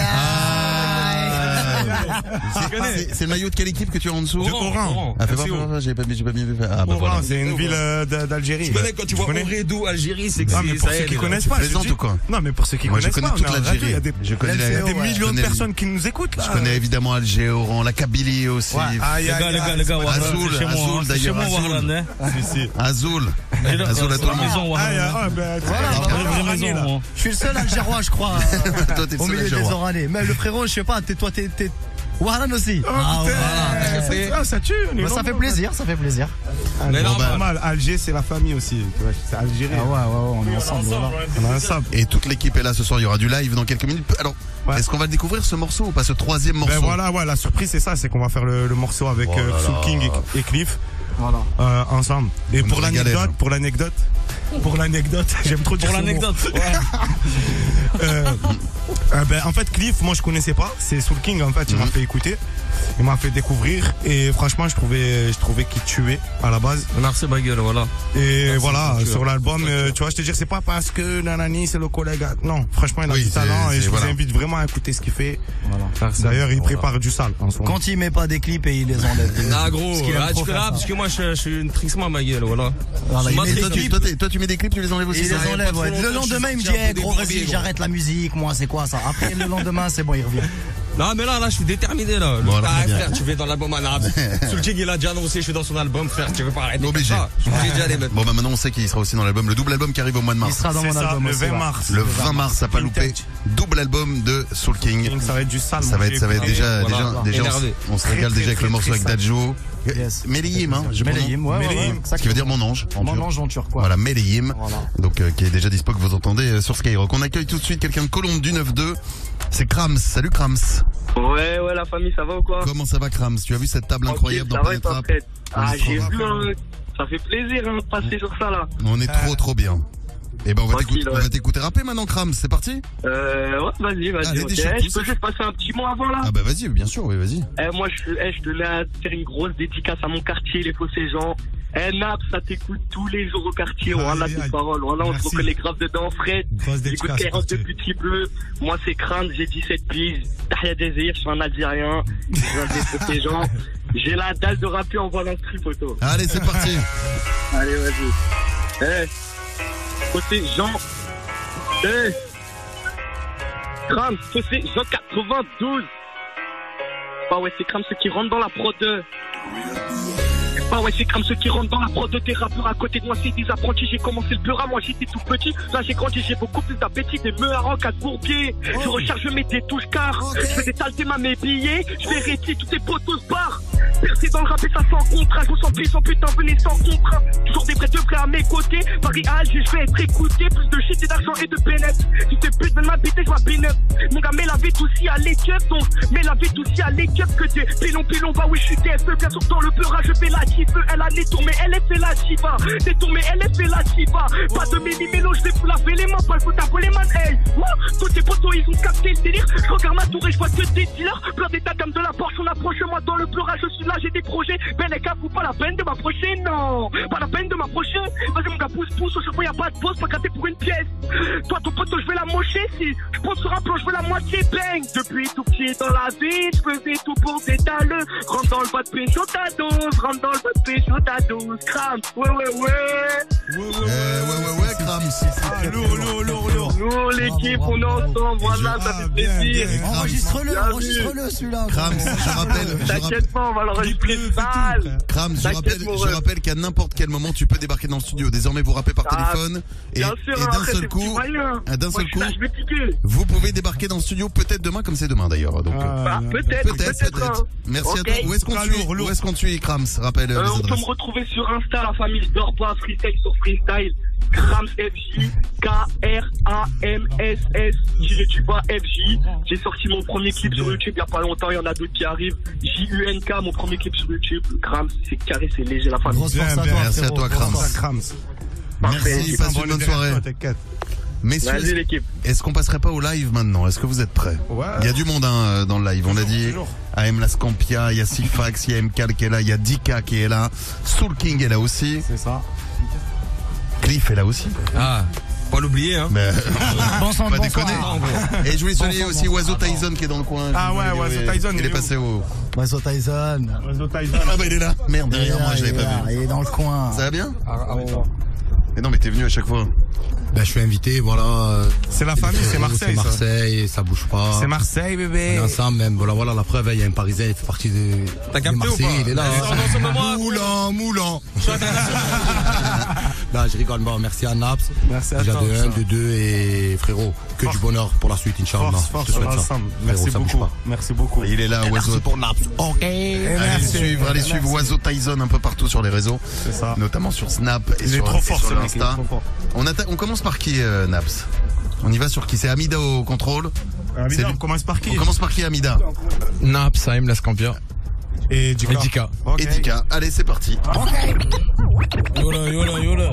C'est, c'est le maillot de quelle équipe que tu as en dessous? De Oran. Ah, fais voir, C'est fais où voir, j'ai pas, j'ai pas bien vu. Ah, bah Oran, voilà. c'est une ville euh, d- d'Algérie. Tu connais quand tu vois connais Oredou, Algérie, c'est que Non, c'est mais pour ça ceux aide, qui là. connaissent Tu pas, je plaisantes dis- ou quoi? Non, mais pour ceux qui Moi, je connaissent connais pas, toute on est en radio, l'Algérie. il y a des, Je connais il y a la- des ouais, millions je de connais- personnes qui nous écoutent là. Je connais évidemment Alger, Oran, la Kabylie aussi. Ouais. Aïe, Les aïe, gars, les gars, aïe, les gars, c'est Warlan, Azoul, c'est chez moi, Azoul, hein. C'est chez d'ailleurs, moi, Azoul. Warlan, hein. Si, si. Azoul. Et là, Azoul à tout le la monde. maison, Ah, Warlan. ah, ben, tu Voilà, vois, bah, on est vraie en maison, année, là. moi. Je suis le seul Algérois, je crois, Toi, t'es le au seul milieu des Algérois. Oranais. Mais le frérot, je sais pas, t'es, toi, t'es, t'es, Warlan aussi. Oh, Ah, putain. voilà. c'est- Ah, ça tue. on est Bah, ça nombreux. fait plaisir, ça fait plaisir. Ah, Mais bon, non, bah, bah- normal. Alger, c'est la famille aussi. Tu vois, c'est Algérie. Ah ouais, ouais, ouais, on est ensemble, voilà. On a un sable. Et toute l'équipe est là ce soir, il y aura du live dans quelques minutes. Alors, Ouais. est-ce qu'on va le découvrir ce morceau ou pas, ce troisième morceau? Ben voilà, ouais, la surprise c'est ça, c'est qu'on va faire le, le morceau avec Oh là euh, Soul là. King et, et Cliff Voilà. euh, ensemble. Et Vous pour nous régalez, l'anecdote, là. pour l'anecdote, pour l'anecdote, j'aime trop dire Pour ce mot. l'anecdote. Euh, euh, ben, en fait, Cliff, moi je connaissais pas. C'est Soul King en fait, il m'a Mhm. fait écouter, il m'a fait découvrir et franchement, je trouvais, je trouvais qu'il tuait à la base. Merci, ma gueule, voilà. Et Merci, voilà, tu sur vois. l'album, euh, tu vois, je te dis, c'est pas parce que Nanani c'est le collègue. Non, franchement, il a Oui, du c'est- talent et c'est- je voilà. vous invite vraiment à écouter ce qu'il fait. Voilà. D'ailleurs, il Voilà. prépare du sale en ce moment. Quand il met pas des clips et il les enlève. Ah, gros, Parce qu'il aime ah, trop tu faire connais, ça. parce que moi, je, je suis une trixement, ma gueule, voilà. Voilà, il Moi, met très des Toi, tu, clips. toi, t'es- toi, tu mets des clips, tu les enlèves aussi? Il ça les y a enlève, pas trop ouais. longtemps, Le je lendemain, il me suis dit, sorti un eh, peu gros, des vas-y, barbiers, j'arrête la musique, moi, c'est quoi ça? Après, le lendemain, c'est bon, il revient. Non, mais là, là, je suis déterminé, là. Bon, alors, ah, très bien. frère, tu vas dans l'album Naps. Sulking, il a déjà annoncé, je suis dans son album, frère, tu veux pas arrêter. Obligé. Ça, je suis obligé d'y aller maintenant. Bon, bah maintenant, on sait qu'il sera aussi dans l'album. Le double album qui arrive au mois de mars. Il sera dans C'est mon ça, album le aussi, vingt là. mars. Le vingt mars, ça pas loupé. Double album de Soul King. Ça va être du sale. Ça va être, ça va être déjà, Voilà, déjà, voilà. déjà, Énervé. on, on se Très, régale très, déjà avec très, le morceau très avec Dadjo. Yes. Melihim, hein, je Melihim, ouais, ouais, ouais. Melihim. Ce qui veut dire mon ange. en Mon turc. ange en turc, quoi. Voilà, Melihim. Voilà. Donc, euh, qui est déjà dispo que vous entendez euh, sur Skyrock. On accueille tout de suite quelqu'un de Colombe du neuf deux. C'est Krams. Salut Krams. Ouais, ouais, la famille, ça va ou quoi? Comment ça va Krams? Tu as vu cette table incroyable dans ça va, Planet et toi, Rap? Fred? Ah, On est j'ai trop vu, hein. Ça fait plaisir hein, de passer sur ça là. On est trop trop bien. Eh ben on va Tranquille, t'écouter, on ouais. va t'écouter rapper maintenant Krams, c'est parti? Euh, ouais, vas-y, vas-y. Allez, ok. déchire Je tout, peux ça. juste passer un petit mot avant là? Ah bah vas-y, bien sûr, oui, vas-y. Eh, moi, je, eh, je tenais à faire une grosse dédicace à mon quartier, les Fossés-Jean. Eh, Naps, ça t'écoute tous les jours au quartier. Voilà tes paroles. Voilà, on Merci. se reconnaît grave dedans, Fred. Grosse J'écoute dédicace, Skyrock quartier. depuis petit peu. Moi, c'est Crâne, j'ai dix-sept piges. Tahia Désir, je suis un Algérien. Je viens des Fossés-Jean. J'ai la dalle de rapper en volant de photo. Allez, c'est parti. Allez, vas-y. Eh, Fossés-Jean. Eh, Crâne, Fossés-Jean quatre-vingt-douze. Ah ouais, c'est Crâne ceux qui rentrent dans la prod. Ah ouais, c'est comme ceux qui rentrent dans la prod de tes rappeurs. À côté de moi, c'est des apprentis. J'ai commencé le beurre, moi j'étais tout petit. Là, j'ai grandi, j'ai beaucoup plus d'appétit. Des meilleurs en quatre bourbiers. Je recharge, je mets des touches car. Je fais des saletés, ma mes billets. Je vais rétirer tous tes potos se barrent. Percé dans le rap et ça sans contrat. Je vous sens plus sans putain, venez sans contrat. Toujours des vrais de vrais à mes côtés. Paris à Alger, je vais être écouté. Plus de shit et d'argent et de bénéf. Si t'es pute, viens m'habiter, je m'habite. Mon gars, mets la vie aussi à l'équipe. Donc, mets la vie aussi à l'équipe. Que des pilons, pilons, bah oui, je suis D F E. Bien sûr, dans le beurre, je fais la chiffre. Elle a les tours, mais elle est fait la chiva. Des tours, mais elle est fait la chiva. Pas de méli-mélo, je vais vous laver les mains. Pas le foot à voler, man. Hey, wow. Tous tes potos, ils ont capté le délire. Je regarde ma tour et je vois que des dealers. Plein d'états comme de la Porsche, on approche moi dans le pleurage. Je suis là, j'ai des projets. Ben les gars, vous pas la peine de m'approcher, non. Pas la peine de m'approcher. Vas-y, mon gars, pousse, pousse. Au chaque fois, y'a pas de pause, pas gratter pour une pièce. Toi, ton poteau, je vais la mocher. Si je pose sur un plan, je veux la moitié. Bang. Depuis tout petit dans la vie, je faisais tout pour t'étaler. Rentre dans le bas de pécho, ta dose. Rentre dans le bas de pécho, ta dose. Crame. Ouais, ouais, ouais. Ouais, ouais, ouais, ouais, Krams. Ah, lourd, lourd, lourd, lourd. Nous, l'équipe, on est ensemble. Voilà, ça fait plaisir. Enregistre-le, enregistre-le celui-là. Krams, je rappelle, je rappelle, T'inquiète pas, on va l'enregistrer sale. Krams, je T'inquiète, rappelle, mon je ref. rappelle qu'à n'importe quel moment tu peux débarquer dans le studio. Désormais, vous rappez par Ah, téléphone et, bien sûr, et d'un après, seul c'est coup, petit moyen. ah, d'un Moi, seul je suis coup, là, je vais piquer. vous pouvez débarquer dans le studio peut-être demain, comme c'est demain d'ailleurs. Donc, euh, Ah, peut-être, peut-être, peut-être. peut-être. hein. Merci Ok. à toi. Où est-ce qu'on Ah, te lourd, suit lourd. Où est-ce qu'on te suit, Krams? Rappelle euh, Euh, les on peut adresses. me retrouver sur Insta, la famille je dors pas, freestyle sur freestyle. Krams F J, K R A M S S, tiré du bas F J. J'ai sorti mon premier clip sur YouTube il y a pas longtemps, il y en a d'autres qui arrivent. J U N K, mon premier clip sur YouTube. Krams, c'est carré, c'est léger la famille. Grosse force à Bien, toi, bien. Merci à frérot. toi, Grosse Krams. force. Krams. Parfait. Merci, passe une bonne soirée. T'inquiète. Messieurs, Vas-y est-ce- l'équipe. est-ce qu'on passerait pas au live maintenant? Est-ce que vous êtes prêts? Ouais. Il y a du monde hein, dans le live, on a dit. toujours. A M Lascampia, il y a Sifax, il y a M K qui est là, il y a Dika qui est là, Soul King est là aussi, C'est ça. Cliff est là aussi. Ah, pas l'oublier, hein. Mais Bon sang, pas bon déconner. sang. Et je voulais souligner Bon sang, aussi bon Oiseau sang. Tyson qui est dans le coin. Ah Je ouais, voulais Oiseau dire, Tyson, Il il est est passé au. Oiseau Tyson. Oiseau Tyson. Ah bah il est là. Merde, derrière moi, je l'avais Il est pas là, vu. Il est dans le coin. Ça va bien? Ah, ah, ouais. Mais non, mais t'es venu à chaque fois. Ben, je suis invité, voilà. C'est la famille, c'est Marseille. C'est ça. Marseille, ça bouge pas. C'est Marseille, On bébé. est ensemble même. Voilà, voilà, la preuve, il y a un Parisien, il fait partie de, T'as de capté ou Marseille, pas? il est là. Allez, hein. non, non, non, moi. Moulant, moulant. Là, je rigole, bon, merci à Naps. Merci à Déjà toi. de un, de deux, et frérot, que Force. du bonheur pour la suite, Inch'Allah. Force, Je force, te souhaite on est ça. ensemble. Frérot, Merci ça bouge beaucoup. pas. Merci beaucoup. Il est là, Oiseau. Merci pour Naps. Ok. Allez Merci. suivre, allez suivre Oiseau Tyson un peu partout sur les réseaux, C'est ça. notamment sur Snap et Il est sur, trop et fort, sur ce mec, il est l'Insta. trop fort. On, atta- on commence par qui, euh, Naps? On y va sur qui? C'est Amida au contrôle. Amida, C'est on lui- commence par qui? On commence par qui, Amida? Naps, A M Lascampia. Et Dika. Et Dika. Ok. Et Dika. Allez, c'est parti. Yola, yola, yola.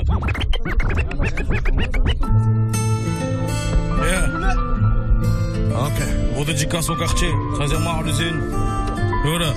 Yeah. Ok. Gros dédicace au quartier. treizième art, l'usine. Yola.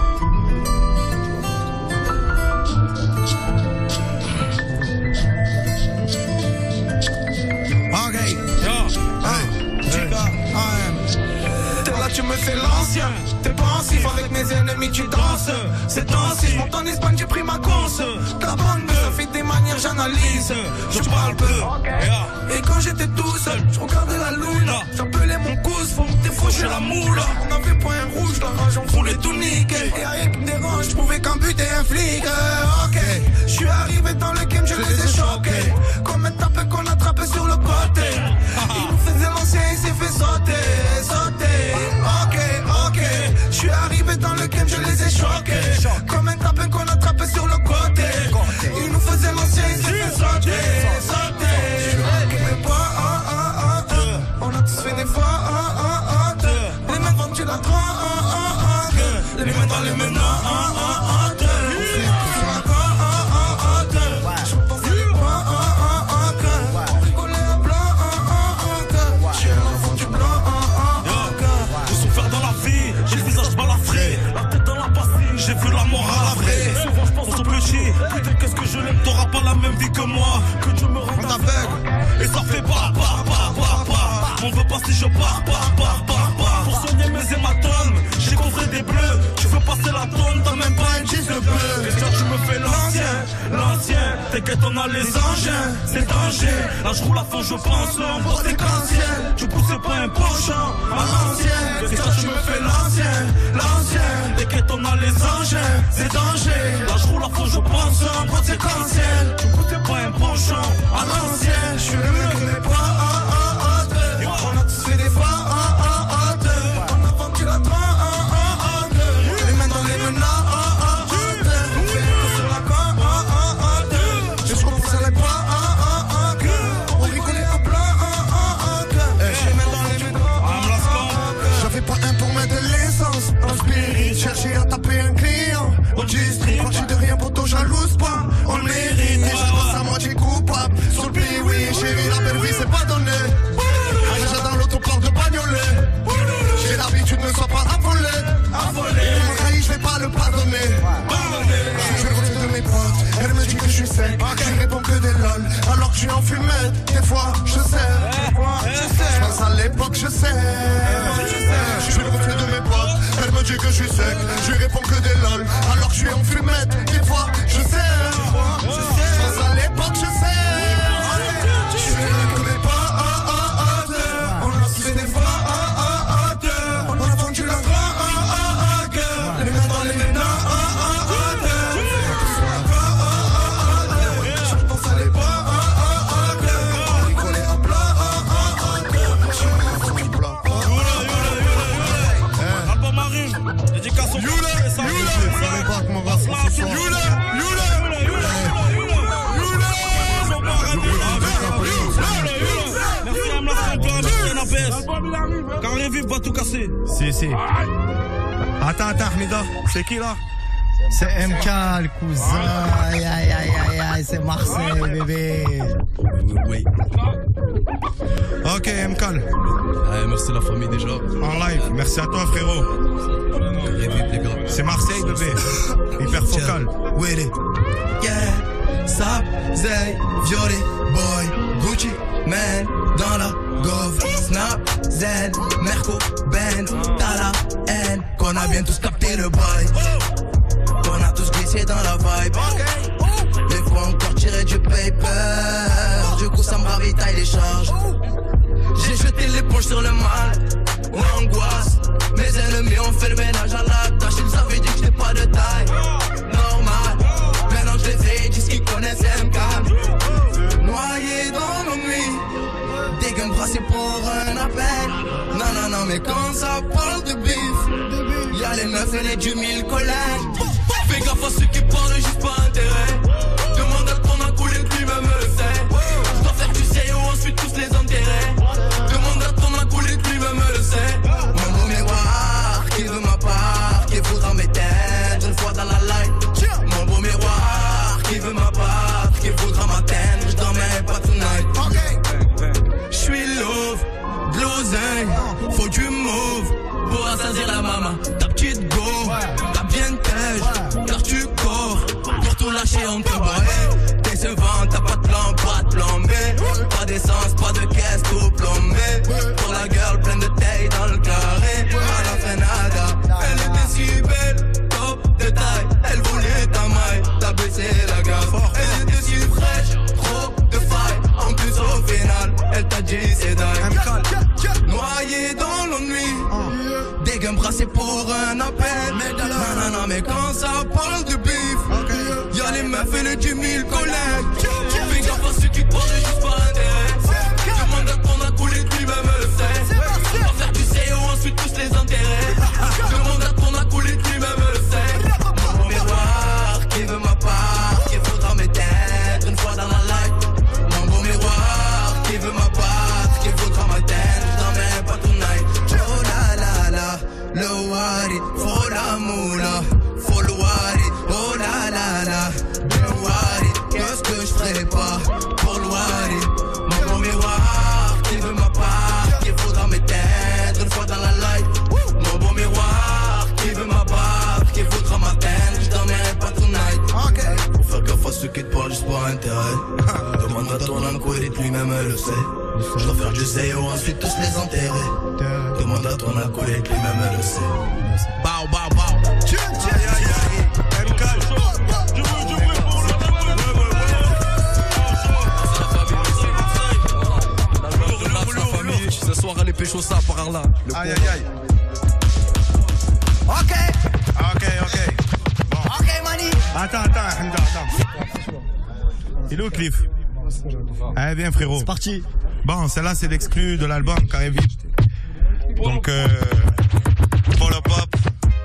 Ok. Yeah. Dika. T'es là, tu me fais l'ancien. T'es pensif avec mes ennemis, tu danses. C'est temps-ci, je monte en Espagne, j'ai pris ma conce. Ta bande, ça fait des manières, j'analyse. Je parle peu. Et quand j'étais tout seul, je regardais la lune. J'appelais mon cousin, faut me défendre. décrocher la moule. On avait pas un rouge, la rage on voulait tout niquer. Et avec des rangs, je pouvais qu'en buter un flic. euh, Ok, je suis arrivé dans le game, je les ai choqués. Comme un tapin qu'on attrapait sur le côté. Il nous faisait l'ancien, il s'est fait sauter, sauter. Ok, ok, je suis arrivé dans le game, je les ai choqués. Comme un tapin qu'on attrapait sur le côté. Il nous faisait l'ancien, il s'est fait sauter, sauter. Mais pas un, un, un, un. On a tous fait des fois un, un, un. Les mains vendues la trois, un, un, un. Les mains dans les mains, un, un, un, un. J'ai vu la mort à la vraie. Souvent je pense au petit. Putain qu'est-ce que je l'aime. T'auras pas la même vie que moi. Que Dieu me rende aveugle. Et ça fait pas, pas, pas, pas, pas. On veut pas si je pars, pas, pas, pas, pas. Pour soigner mes hématomes, j'ai coffré des bleus. Tu veux passer la tonne, t'as même pas un jeans de bleu. Déjà tu me fais l'ancien, l'ancien. T'inquiète on a les engins, c'est danger. Là je roule à fond, je pense, là on porte des canciens. Tu pousses pas un penchant à l'ancien. Déjà tu me fais l'ancien, l'ancien. T'inquiète on a les engins, c'est danger. Là je roule à fond, je pense, en conséquentiel. Tu pousses pas un penchant à l'ancien. Je suis le mec qui n'est pas un, un, un, deux. On a tous fait des fois un, un, un, deux. On a vendu la train, un, un, un, deux. Les mains dans les menaces, un, un, un, deux. On fait un coup sur la coin, un, un, un, deux. Je comprends ça les pas, un, un, un, deux. On rigolait à plein, un, un, un, deux. Les mains dans les menaces. J'avais pas un pour mettre de l'essence. En spirit, chercher à taper un client. Au district, quand j'ai de rien, poto, jalouse pas. On le mérite, et je passe à moitié coupable. Sur le pays, oui, chérie, la belle vie, c'est pas donné. Déjà dans l'autre, on parle de bagnolet. J'ai l'habitude, ne sois pas affolé. Affolé. Il m'a trahi, je vais pas le pardonner. Je suis le reflet de mes potes. Elle me dit que je suis sec. Je réponds que des lol. Alors que je suis en fumette. Des fois, je sais. Je pense à l'époque, je sais. Je suis le reflet de mes potes. Elle me dit que je suis sec. Je lui réponds que des lol. Alors que je suis en fumette. Des fois, je sais. Je pense à l'époque, je sais. Je suis le connais pas. Un, un, un, deux. On a fait des fois. Un, un, un, deux. On a vendu la drogue. Un, un, un, deux. Les mains dans les mains. Un, un, un, deux. Je pense à l'époque. Un, un, un, deux. On rigolait à plat. Un, un, un, deux. Je suis un plat. Album arrive. Dédicace au Yula, Yula, Yula, merci à Mlascan, Carré Vif va tout casser. Si, si. Attends, attends, Ahmida, c'est qui là? C'est M K, le cousin. Aïe, aïe, aïe, aïe, aïe, c'est Marseille, bébé. Oui. Ok, M K. Ouais, merci la famille déjà. En live, merci à toi, frérot. C'est Marseille, bébé. Hyper focal. With it. Yeah. Sap, Zay, Violet, Boy, Gucci, Man, dans la Gov, Snap, Zen, Merco, Ben, t'as la haine. Qu'on a bien tous capté le bail. Qu'on a tous glissé dans la vibe. Des fois encore tiré du paper. Du coup ça me ravitaille les charges. J'ai jeté l'éponge sur le mal. L'angoisse. Mes ennemis ont fait le ménage à la tâche. Ils avaient dit que j'étais pas de taille. Normal. Maintenant je les ai dit ce qu'ils connaissent M K. Noyé dans nos nuits. Des guns brassés pour un appel. Non non non mais quand ça parle de bif, y'a les meufs et les du mille collègues. Fais gaffe à ceux qui parlent juste pas intérêt. Demande à ton encoulé lui-même le sait. Je dois faire du C O ensuite tous les enterrer. Demande à ton encoulé lui-même le sait. Mon beau miroir qui veut ma part, qui voudra m'éteindre une fois dans la light. Mon beau miroir qui veut ma part, qui voudra m'atteindre. Je dormais pas tonight. J'suis love, de l'oseille, faut du mauve pour assaisir la maman. Ta petite go, ta bien têche, car tu cours pour tout lâcher en mais quand ça parle de bif, y'a les meufs et les dix mille collègues. Fais gaffe à ceux qui te parlent juste par intérêt. Demande à ton acolyte, lui-même le sait. On va faire du C E O, ensuite tous les intérêts. Demande à ton acolyte, lui-même le sait. Mon miroir, qui veut ma part, qu'il faudra m'éteindre une fois dans la life. Mon beau miroir, qui veut ma part, qu'il faudra m'éteindre dans mes pas tonight. Oh la la la, le wari, faut la moula, faut le wari. Oh la la la, le wari, qu'est-ce que je ferais pas pour le wari. Mon beau miroir, qui veut ma part, qu'il faudra m'éteindre une fois dans la life. Mon beau miroir, qui veut ma part, qu'il faudra m'atteindre, je dormirai pas tonight. Okay. Faut faire gaffe à ceux qui te parlent juste par intérêt. Demande à ton acolyte, lui-même elle le sait. Je dois faire du C E O, ensuite tous les enterrer. Demande à ton acolyte, lui-même elle le sait. Bao, bao, bao. Aïe, aïe, aïe. M K. Ce soir, elle est pécho ça par là. Aïe, aïe, aïe. Ok. Ok, ok. Bon. Ok, Mani. Attends, attends, Hamza, attends. Il est où, Cliff? Eh bien, frérot. C'est parti. Bon, celle-là, c'est l'exclu de l'album, Carré Vite. Donc, euh. Follow Pop.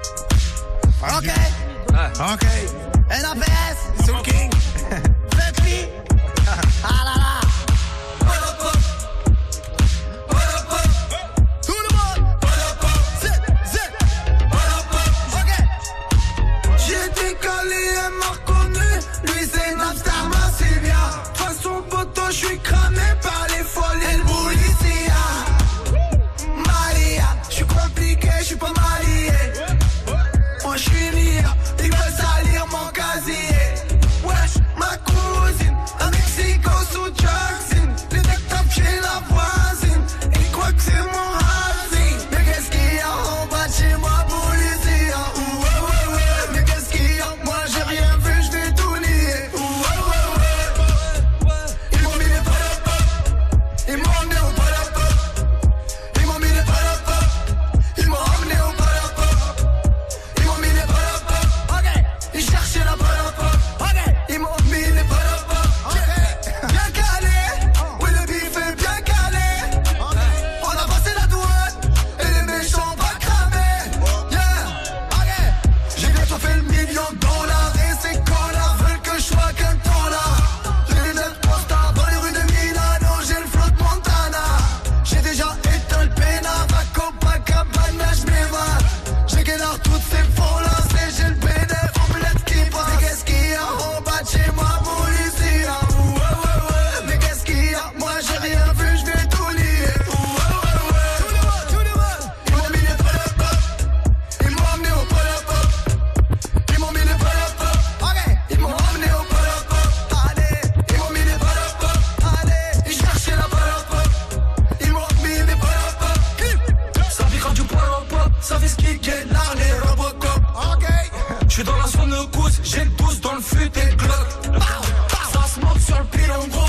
Ok. Ok. N A P S. Soul King. Fuck me. Ah là là. Follow Pop. Follow Pop. Tout le monde. Follow Pop. Zip, zip. Follow Pop. Ok. J'ai décalé, elle m'a reconnu. Lui, c'est Napstar, moi, c'est bien. Façon poteau, je suis cramé par les folles et le policier. Maria, je suis compliqué, je suis pas marié. Moi, je suis lié. Il veut salir mon casier. Wesh, ma cousine, à Mexico sous Jackson. Les mecs tapent chez la voisine. Ils croient que c'est mon housing. Mais qu'est-ce qu'il y a en bas de chez moi, policier? Ouh, ouais, ouais, ouais. Mais qu'est-ce qu'il y a? Moi, j'ai rien vu, je vais tout nier. Ouh, ouais, ouais, ouais. Ils m'ont mis les palapes. Ils m'ont emmené au palapes. Ils m'ont mis les palapes. Ils m'ont emmené au palapes. Ils m'ont mis les palapes. Ok. Ils cherchaient la palapes. Ok. Ils m'ont mis les palapes. Ok. Bien calé. Oui, le bif est bien calé. On a passé la douane. Et les méchants pas cramés. Yeah. Ok. J'ai bientôt fait le million de dollars. Et ces connards veulent que je sois qu'un tonnard. J'ai les lunettes postales dans les rues de Milano. J'ai le flot de Montana. J'ai déjà éteint le pénard. À Copacabana, je m'évade. J'ai guénard toutes ces faux lancers. J'ai le bénéf en bled qui passe. Mais qu'est-ce qu'il y a en bas de chez moi, policier? Ouh, ouais, ouais, ouais. Mais qu'est-ce qu'il y a? Moi, j'ai rien vu, je vais tout lier. Ouh, ouais, ouais, ouais. Tout le monde, tout le monde. Ils m'ont mis les palapes. Ils m'ont emmené au palapes. Ils m'ont mis les palapes. Ok. Ils m'ont emmené au palapes. Allez. Ils m'ont mis les palapes. Allez. Ils cherchaient la palapes. Ils m'ont mis les palapes. Ça vit comme du palapes. Ça fait ce qui est là, les Robocop. Ok. J'suis dans la zone de cousse. J'ai le douze dans le fut et le Glock. Ça se monte sur le pilon gros.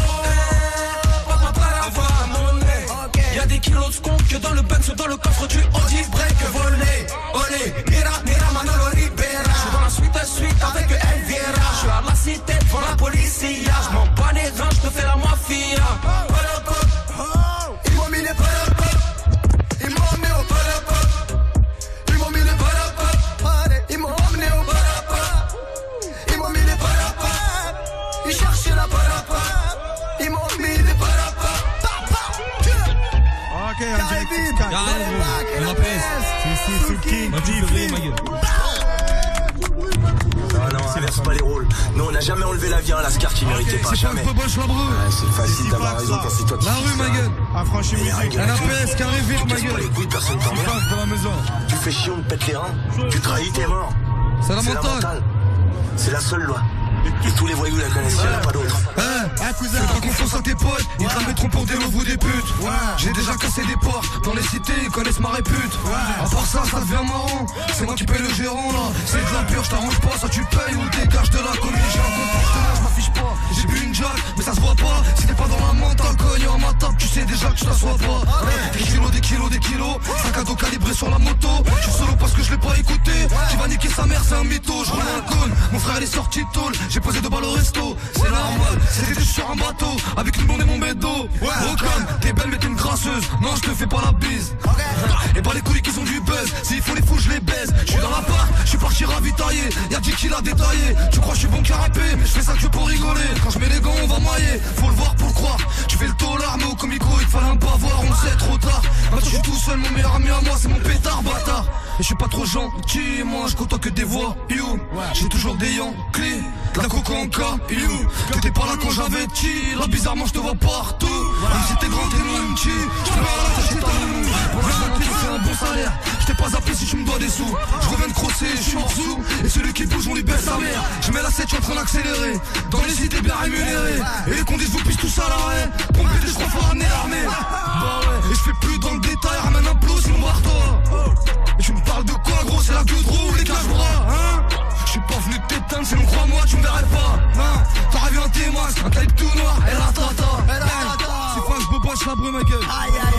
Papa pas la voix à mon nez. Y'a des kilos de skunk que dans le Benz ou dans le coffre du Audi. Break volé. Olé. Mira, mira, Manolo Ribera. J'suis dans la suite à suite avec Elvira. J'suis à la cité devant la policia. J'm'en bats les reins, j'te fais la mafia. Ils m'ont mis les palapes. Ils m'ont emmené au palapes. Ils m'ont mis les palapes. Ils m'ont emmené au palapes. Ils m'ont mis les palapes. Ils cherchaient la palapes. Ils m'ont mis les palapes. Ok, on dirait que c'est calme. N A P S. Si, si, Soul King. Ma petite février, ma gueule. Ah non, inverse pas les rôles. Nous on n'a jamais enlevé la vie à Lascar qui méritait pas, jamais. C'est pas boche la breu. Ouais, c'est facile d'avoir raison quand c'est toi qui La rue, ma gueule. Affranchi musique. N A P S, Carré Vite, ma Tu gueule. les couilles, personne t'en Tu passes dans la maison. Tu fais chier, on te pète les reins. Tu trahis, t'es mort. C'est la mentale. C'est la seule loi. Et tous les voyous la connaissent, y'en a pas d'autre. Eh, cousin, fais pas confiance à tes potes. Ils te mettront pour des loups ou des putes. J'ai déjà cassé des portes. Dans les cités, ils connaissent ma répute. À part ça, ça devient marrant. C'est moi qui paye le gérant là. C'est de la pure, je t'arrange pas. Ça tu payes ou dégage de la commune. J'ai un comportement, je m'affiche pas. J'ai bu une jack, mais ça se voit pas. Si t'es pas dans la mentale, cogne en ma table. Tu sais déjà que je t'assois pas. Des kilos, des kilos, des kilos. Sac à dos calibré sur la moto. Je suis solo parce que je l'ai pas écouté. Tu vas niquer sa mère, c'est un mytho. elle est sortie de tôle. J'ai posé deux balles au resto, c'est normal. C'était que je suis sur un bateau, avec une blonde et mon bédo. Ouais, au calme, t'es belle mais t'es une grasseuse. Non, je te fais pas la bise. Et pas les couilles qui ont du buzz. S'il faut les fous, je les baise. Je suis dans la part, je suis parti ravitailler. Y'a dix kilos à détailler. Tu crois que je suis bon carapé, mais je fais ça que pour rigoler. Quand je mets les gants, on va mailler. Faut le voir pour le croire. Tu fais le tolard, mais au comico, il te fallait un bavoir. On le sait trop tard. Maintenant, je suis tout seul, mon meilleur ami à moi, c'est mon pétard, bâtard. Et je suis pas trop gentil, moi, je côtoie que des voix. You, j'ai toujours des Yankees. De la coco en cas, you. T'étais pas là quand j'avais chi. Là, bizarrement, je te vois partout. Même si t'es grand, t'es mon chi. Je peux pas t'acheter ta nounou. Pour la santé, je fais un bon salaire. Je t'ai pas appelé si tu me dois des sous. Je reviens de crosser, je suis hors sous. Et celui qui bouge, on lui baisse sa mère. Je mets la sept, je suis en train d'accélérer. Dans les cités bien rémunérées. Et les condés, je vous pisse tous à l'arrêt. Pour me péter, je crois faut ramener l'armée. Bah ouais. Et je fais plus dans le détail, ramène un plot, sinon barre-toi. Et tu me parles de quoi, gros? C'est la queue de roue ou les cache-bras, hein? Je suis pas venu t'éteindre, sinon crois-moi, tu me verrais pas, hein? T'aurais vu un témoin, un type tout noir, et la tata, et la tata. C'est pas que je boboche la brume, ma gueule. Aïe, aïe,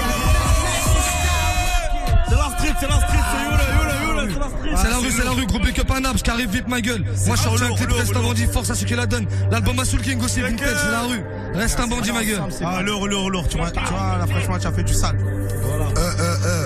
aïe. C'est la street, c'est la street, c'est Youla, Youla, Youla, c'est la street. C'est la rue, c'est la rue, gros big up à Naps, qui arrive vite, ma gueule. Moi, je suis en clip, reste un bandit, force à ceux qui la donnent. L'album à Soul King aussi, vintage, c'est la rue. Reste un bandit, ma gueule. Ah, lourd, lourd, lourd, tu vois, tu vois, là, franchement, tu as fait du sale. Voilà. Euh, euh, euh.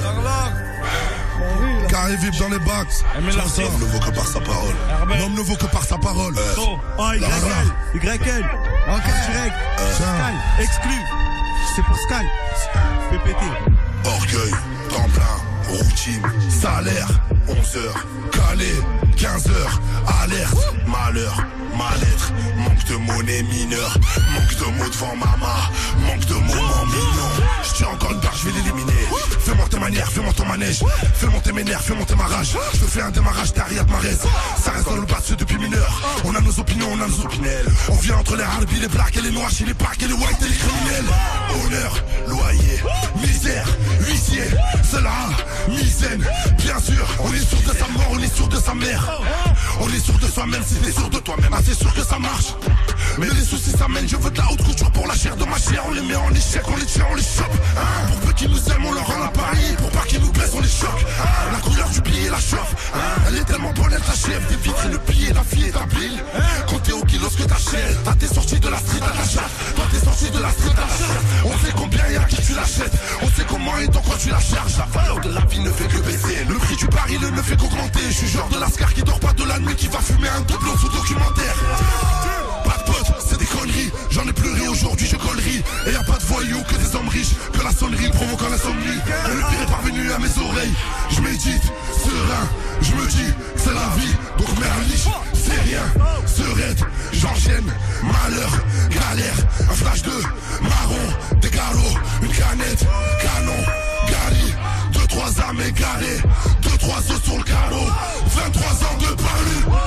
Carré vip dans les bacs. L'homme ne vaut que par sa parole. L'homme ne vaut que par sa parole. Oh, Y L, Y L. Ok, direct. Sky, exclu. C'est pour Sky. P P T. Orgueil, tremplin, routine, salaire, onze heures, calé, quinze heures, alerte, malheur, mal-être, manque de monnaie mineure, manque de mots devant maman, manque de moments mignons. J'tue encore une barre, je vais l'éliminer. Fais monter ma nerf, fais monter ton manège. Fais monter mes nerfs, fais monter ma rage. Je te fais un démarrage, t'es Riyad Mahrez. Ça reste dans le bas depuis mineur. On a nos opinions, on a nos opinels. On vient entre les harbis, les blacks et les noirs, chez les parcs et les whites et les criminels. Honneur, loyer, misère, huissier, cela, misaine. Bien sûr, on est sûr de sa mort, on est sûr de sa mère. On est sûr de soi-même, si t'es sûr de toi-même, ah, c'est sûr que ça marche. Mais les soucis s'amènent, je veux de la haute couture pour la chair de ma chair. On les met en échec, on les tue, on les chope, hein. Pour peu qu'ils nous aiment, on leur rend l'appareil. Pour pas qu'ils nous blessent, on les choque, hein. La couleur du billet la chauffe, hein. Elle est tellement bonne, elle t'achève. Des vitres et le billet, la fille est habile. Quand t'es au kilo ce que t'achètes. T'as t'es sorti de la street à la chatte. Toi t'es sorti de la street à la chatte. On sait combien et à qui tu l'achètes. On sait comment et dans quoi tu la charges. La valeur de la vie ne fait que baisser. Le prix du baril ne fait qu'augmenter. Je suis genre de lascar qui dort pas de la nuit, qui va fumer un doublon sous documentaire. Pas de potes, c'est des conneries. J'en ai pleuré aujourd'hui, je collerie. Et y'a pas de voyous que des hommes riches. Que la sonnerie provoquant l'insomnie. Et le pire est parvenu à mes oreilles. Je médite, serein. Je me dis, c'est la vie. Donc merliche, c'est rien. Serette, j'enchaîne. Malheur, galère. Un flash de marron. Des galops, une canette. Canon, gali. Deux, trois armes égarées. Deux, trois os sur le carreau. vingt-trois ans de parlu.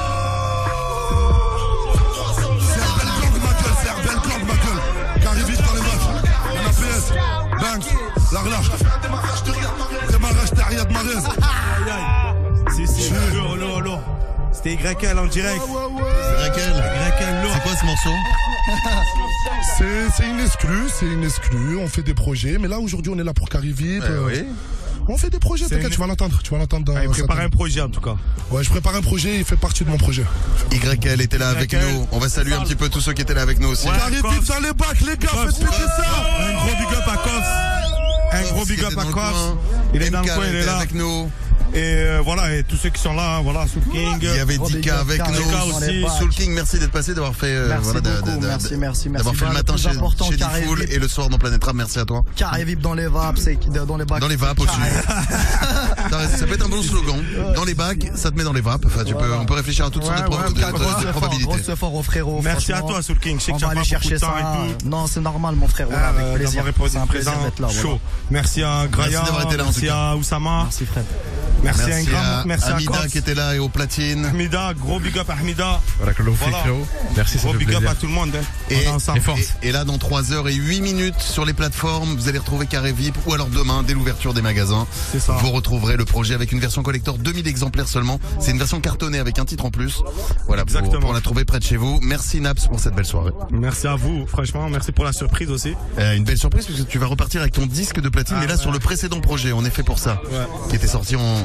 Carré vite dans les matchs. N A P S, Banks, la relâche. Démarrage, t'es Riyad Mahrez. Aïe aïe. Si, si, lourd, lourd, lourd. C'était Y L en direct. Y L. Y L lourd. C'est quoi ce morceau? C'est, c'est une exclue, c'est une exclue. On fait des projets, mais là aujourd'hui on est là pour Carré vite. Eh oui. On fait des projets, t'inquiète, une... tu vas l'entendre, tu vas l'entendre dans. Ah, il prépare certains... un projet en tout cas. Ouais, je prépare un projet, il fait partie de mon projet. Y L était là avec nous. On va saluer un petit peu tous ceux qui étaient là avec nous aussi. Ouais, Carré vite dans les bacs, les gars, faites péter ça. Un gros big up à Kof. Un gros big up à Kof. Il est dans le coin, il est là avec nous. Et euh, voilà, et tous ceux qui sont là, voilà, Soul King. Il y avait Dika avec nous. Dika aussi. Soul King, merci d'être passé, d'avoir fait, euh, merci voilà, beaucoup, de, de, de, merci, merci, merci. d'avoir fait le matin chez, chez D-Fool et le soir dans Planète Rap. Merci à toi. Carré vip dans les vapes, c'est dans les bacs. Dans les vapes aussi. Ça peut être un bon slogan. Dans les bacs, ça te met dans les vapes. Enfin, tu peux, on peut réfléchir à toutes sortes de, pro- ouais, de, de, de probabilités. Grosse effort aux frérots. Merci à toi, Soul King. Je sais que tu as pas beaucoup de temps et tout. Non, c'est normal, mon frère. Voilà, avec plaisir. C'est un plaisir d'être là. Chaud. Merci à Graya. Merci à Oussama. Merci, Fred. Merci, merci à Ingram, merci à Hamida qui était là et au platine. Hamida, gros big up à Hamida. Voilà, merci, gros big up à tout le monde. Hein. Et, et, et là, dans trois heures et huit minutes sur les plateformes, vous allez retrouver Carré V I P ou alors demain, dès l'ouverture des magasins, c'est ça. Vous retrouverez le projet avec une version collector deux mille exemplaires seulement. C'est une version cartonnée avec un titre en plus. Voilà, pour, pour la trouver près de chez vous. Merci Naps pour cette belle soirée. Merci à vous, franchement, merci pour la surprise aussi. Euh, une belle surprise parce que tu vas repartir avec ton disque de platine, ouais, mais là ouais. sur le précédent projet, on est fait pour ça, ouais. qui était sorti en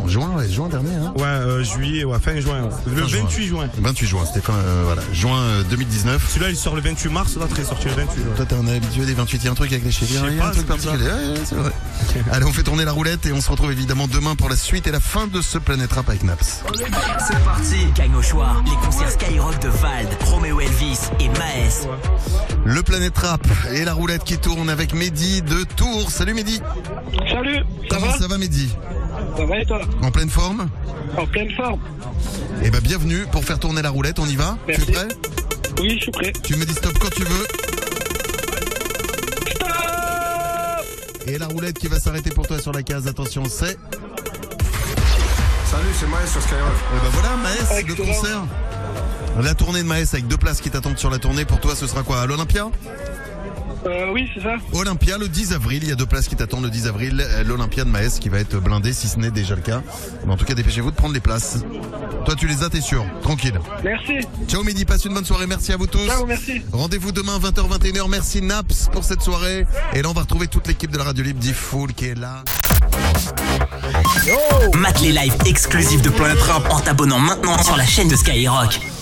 en juin, ouais, juin dernier. Hein. Ouais, euh, juillet, ouais, fin juin. Ouais. Le fin vingt-huit juin. vingt-huit juin, c'était fin, euh, voilà, juin euh, deux mille dix-neuf. Celui-là, il sort le vingt-huit mars, l'autre, il est sorti le vingt-huit juin. Toi, t'es un habitué des vingt-huit, il y a un truc avec les chiffres, il y a un pas, truc particulier. Ouais, ouais, c'est vrai. Allez, on fait tourner la roulette et on se retrouve évidemment demain pour la suite et la fin de ce Planète Rap avec Naps. C'est parti. Gagne au choix les concerts Skyrock de Vald, Roméo Elvis et Maes. Le Planète Rap et la roulette qui tourne avec Mehdi de Tours. Salut Mehdi. Salut, ça Comment va ça va Mehdi? Ça va et toi? En pleine forme? En pleine forme. Eh ben bienvenue pour faire tourner la roulette, on y va? Merci. Tu es prêt? Oui, je suis prêt. Tu me dis stop quand tu veux. Stop. Et la roulette qui va s'arrêter pour toi sur la case, attention, c'est... Salut, c'est Maës sur Skyrock. Et ben voilà, Maës, le concert. La tournée de Maës avec deux places qui t'attendent sur la tournée. Pour toi, ce sera quoi? À l'Olympia? Euh, oui, c'est ça. Olympia le dix avril, il y a deux places qui t'attendent le dix avril, l'Olympia de Maës qui va être blindé si ce n'est déjà le cas. Mais en tout cas, dépêchez-vous de prendre les places. Toi, tu les as, t'es sûr? Tranquille. Merci. Ciao Mehdi, passe une bonne soirée, merci à vous tous. Ciao, merci. Rendez-vous demain vingt heures vingt et une heures, merci Naps pour cette soirée. Et là, on va retrouver toute l'équipe de la Radio Libre, D-Fool qui est là. Mate les lives exclusifs de Planète Rap en t'abonnant maintenant sur la chaîne de Skyrock.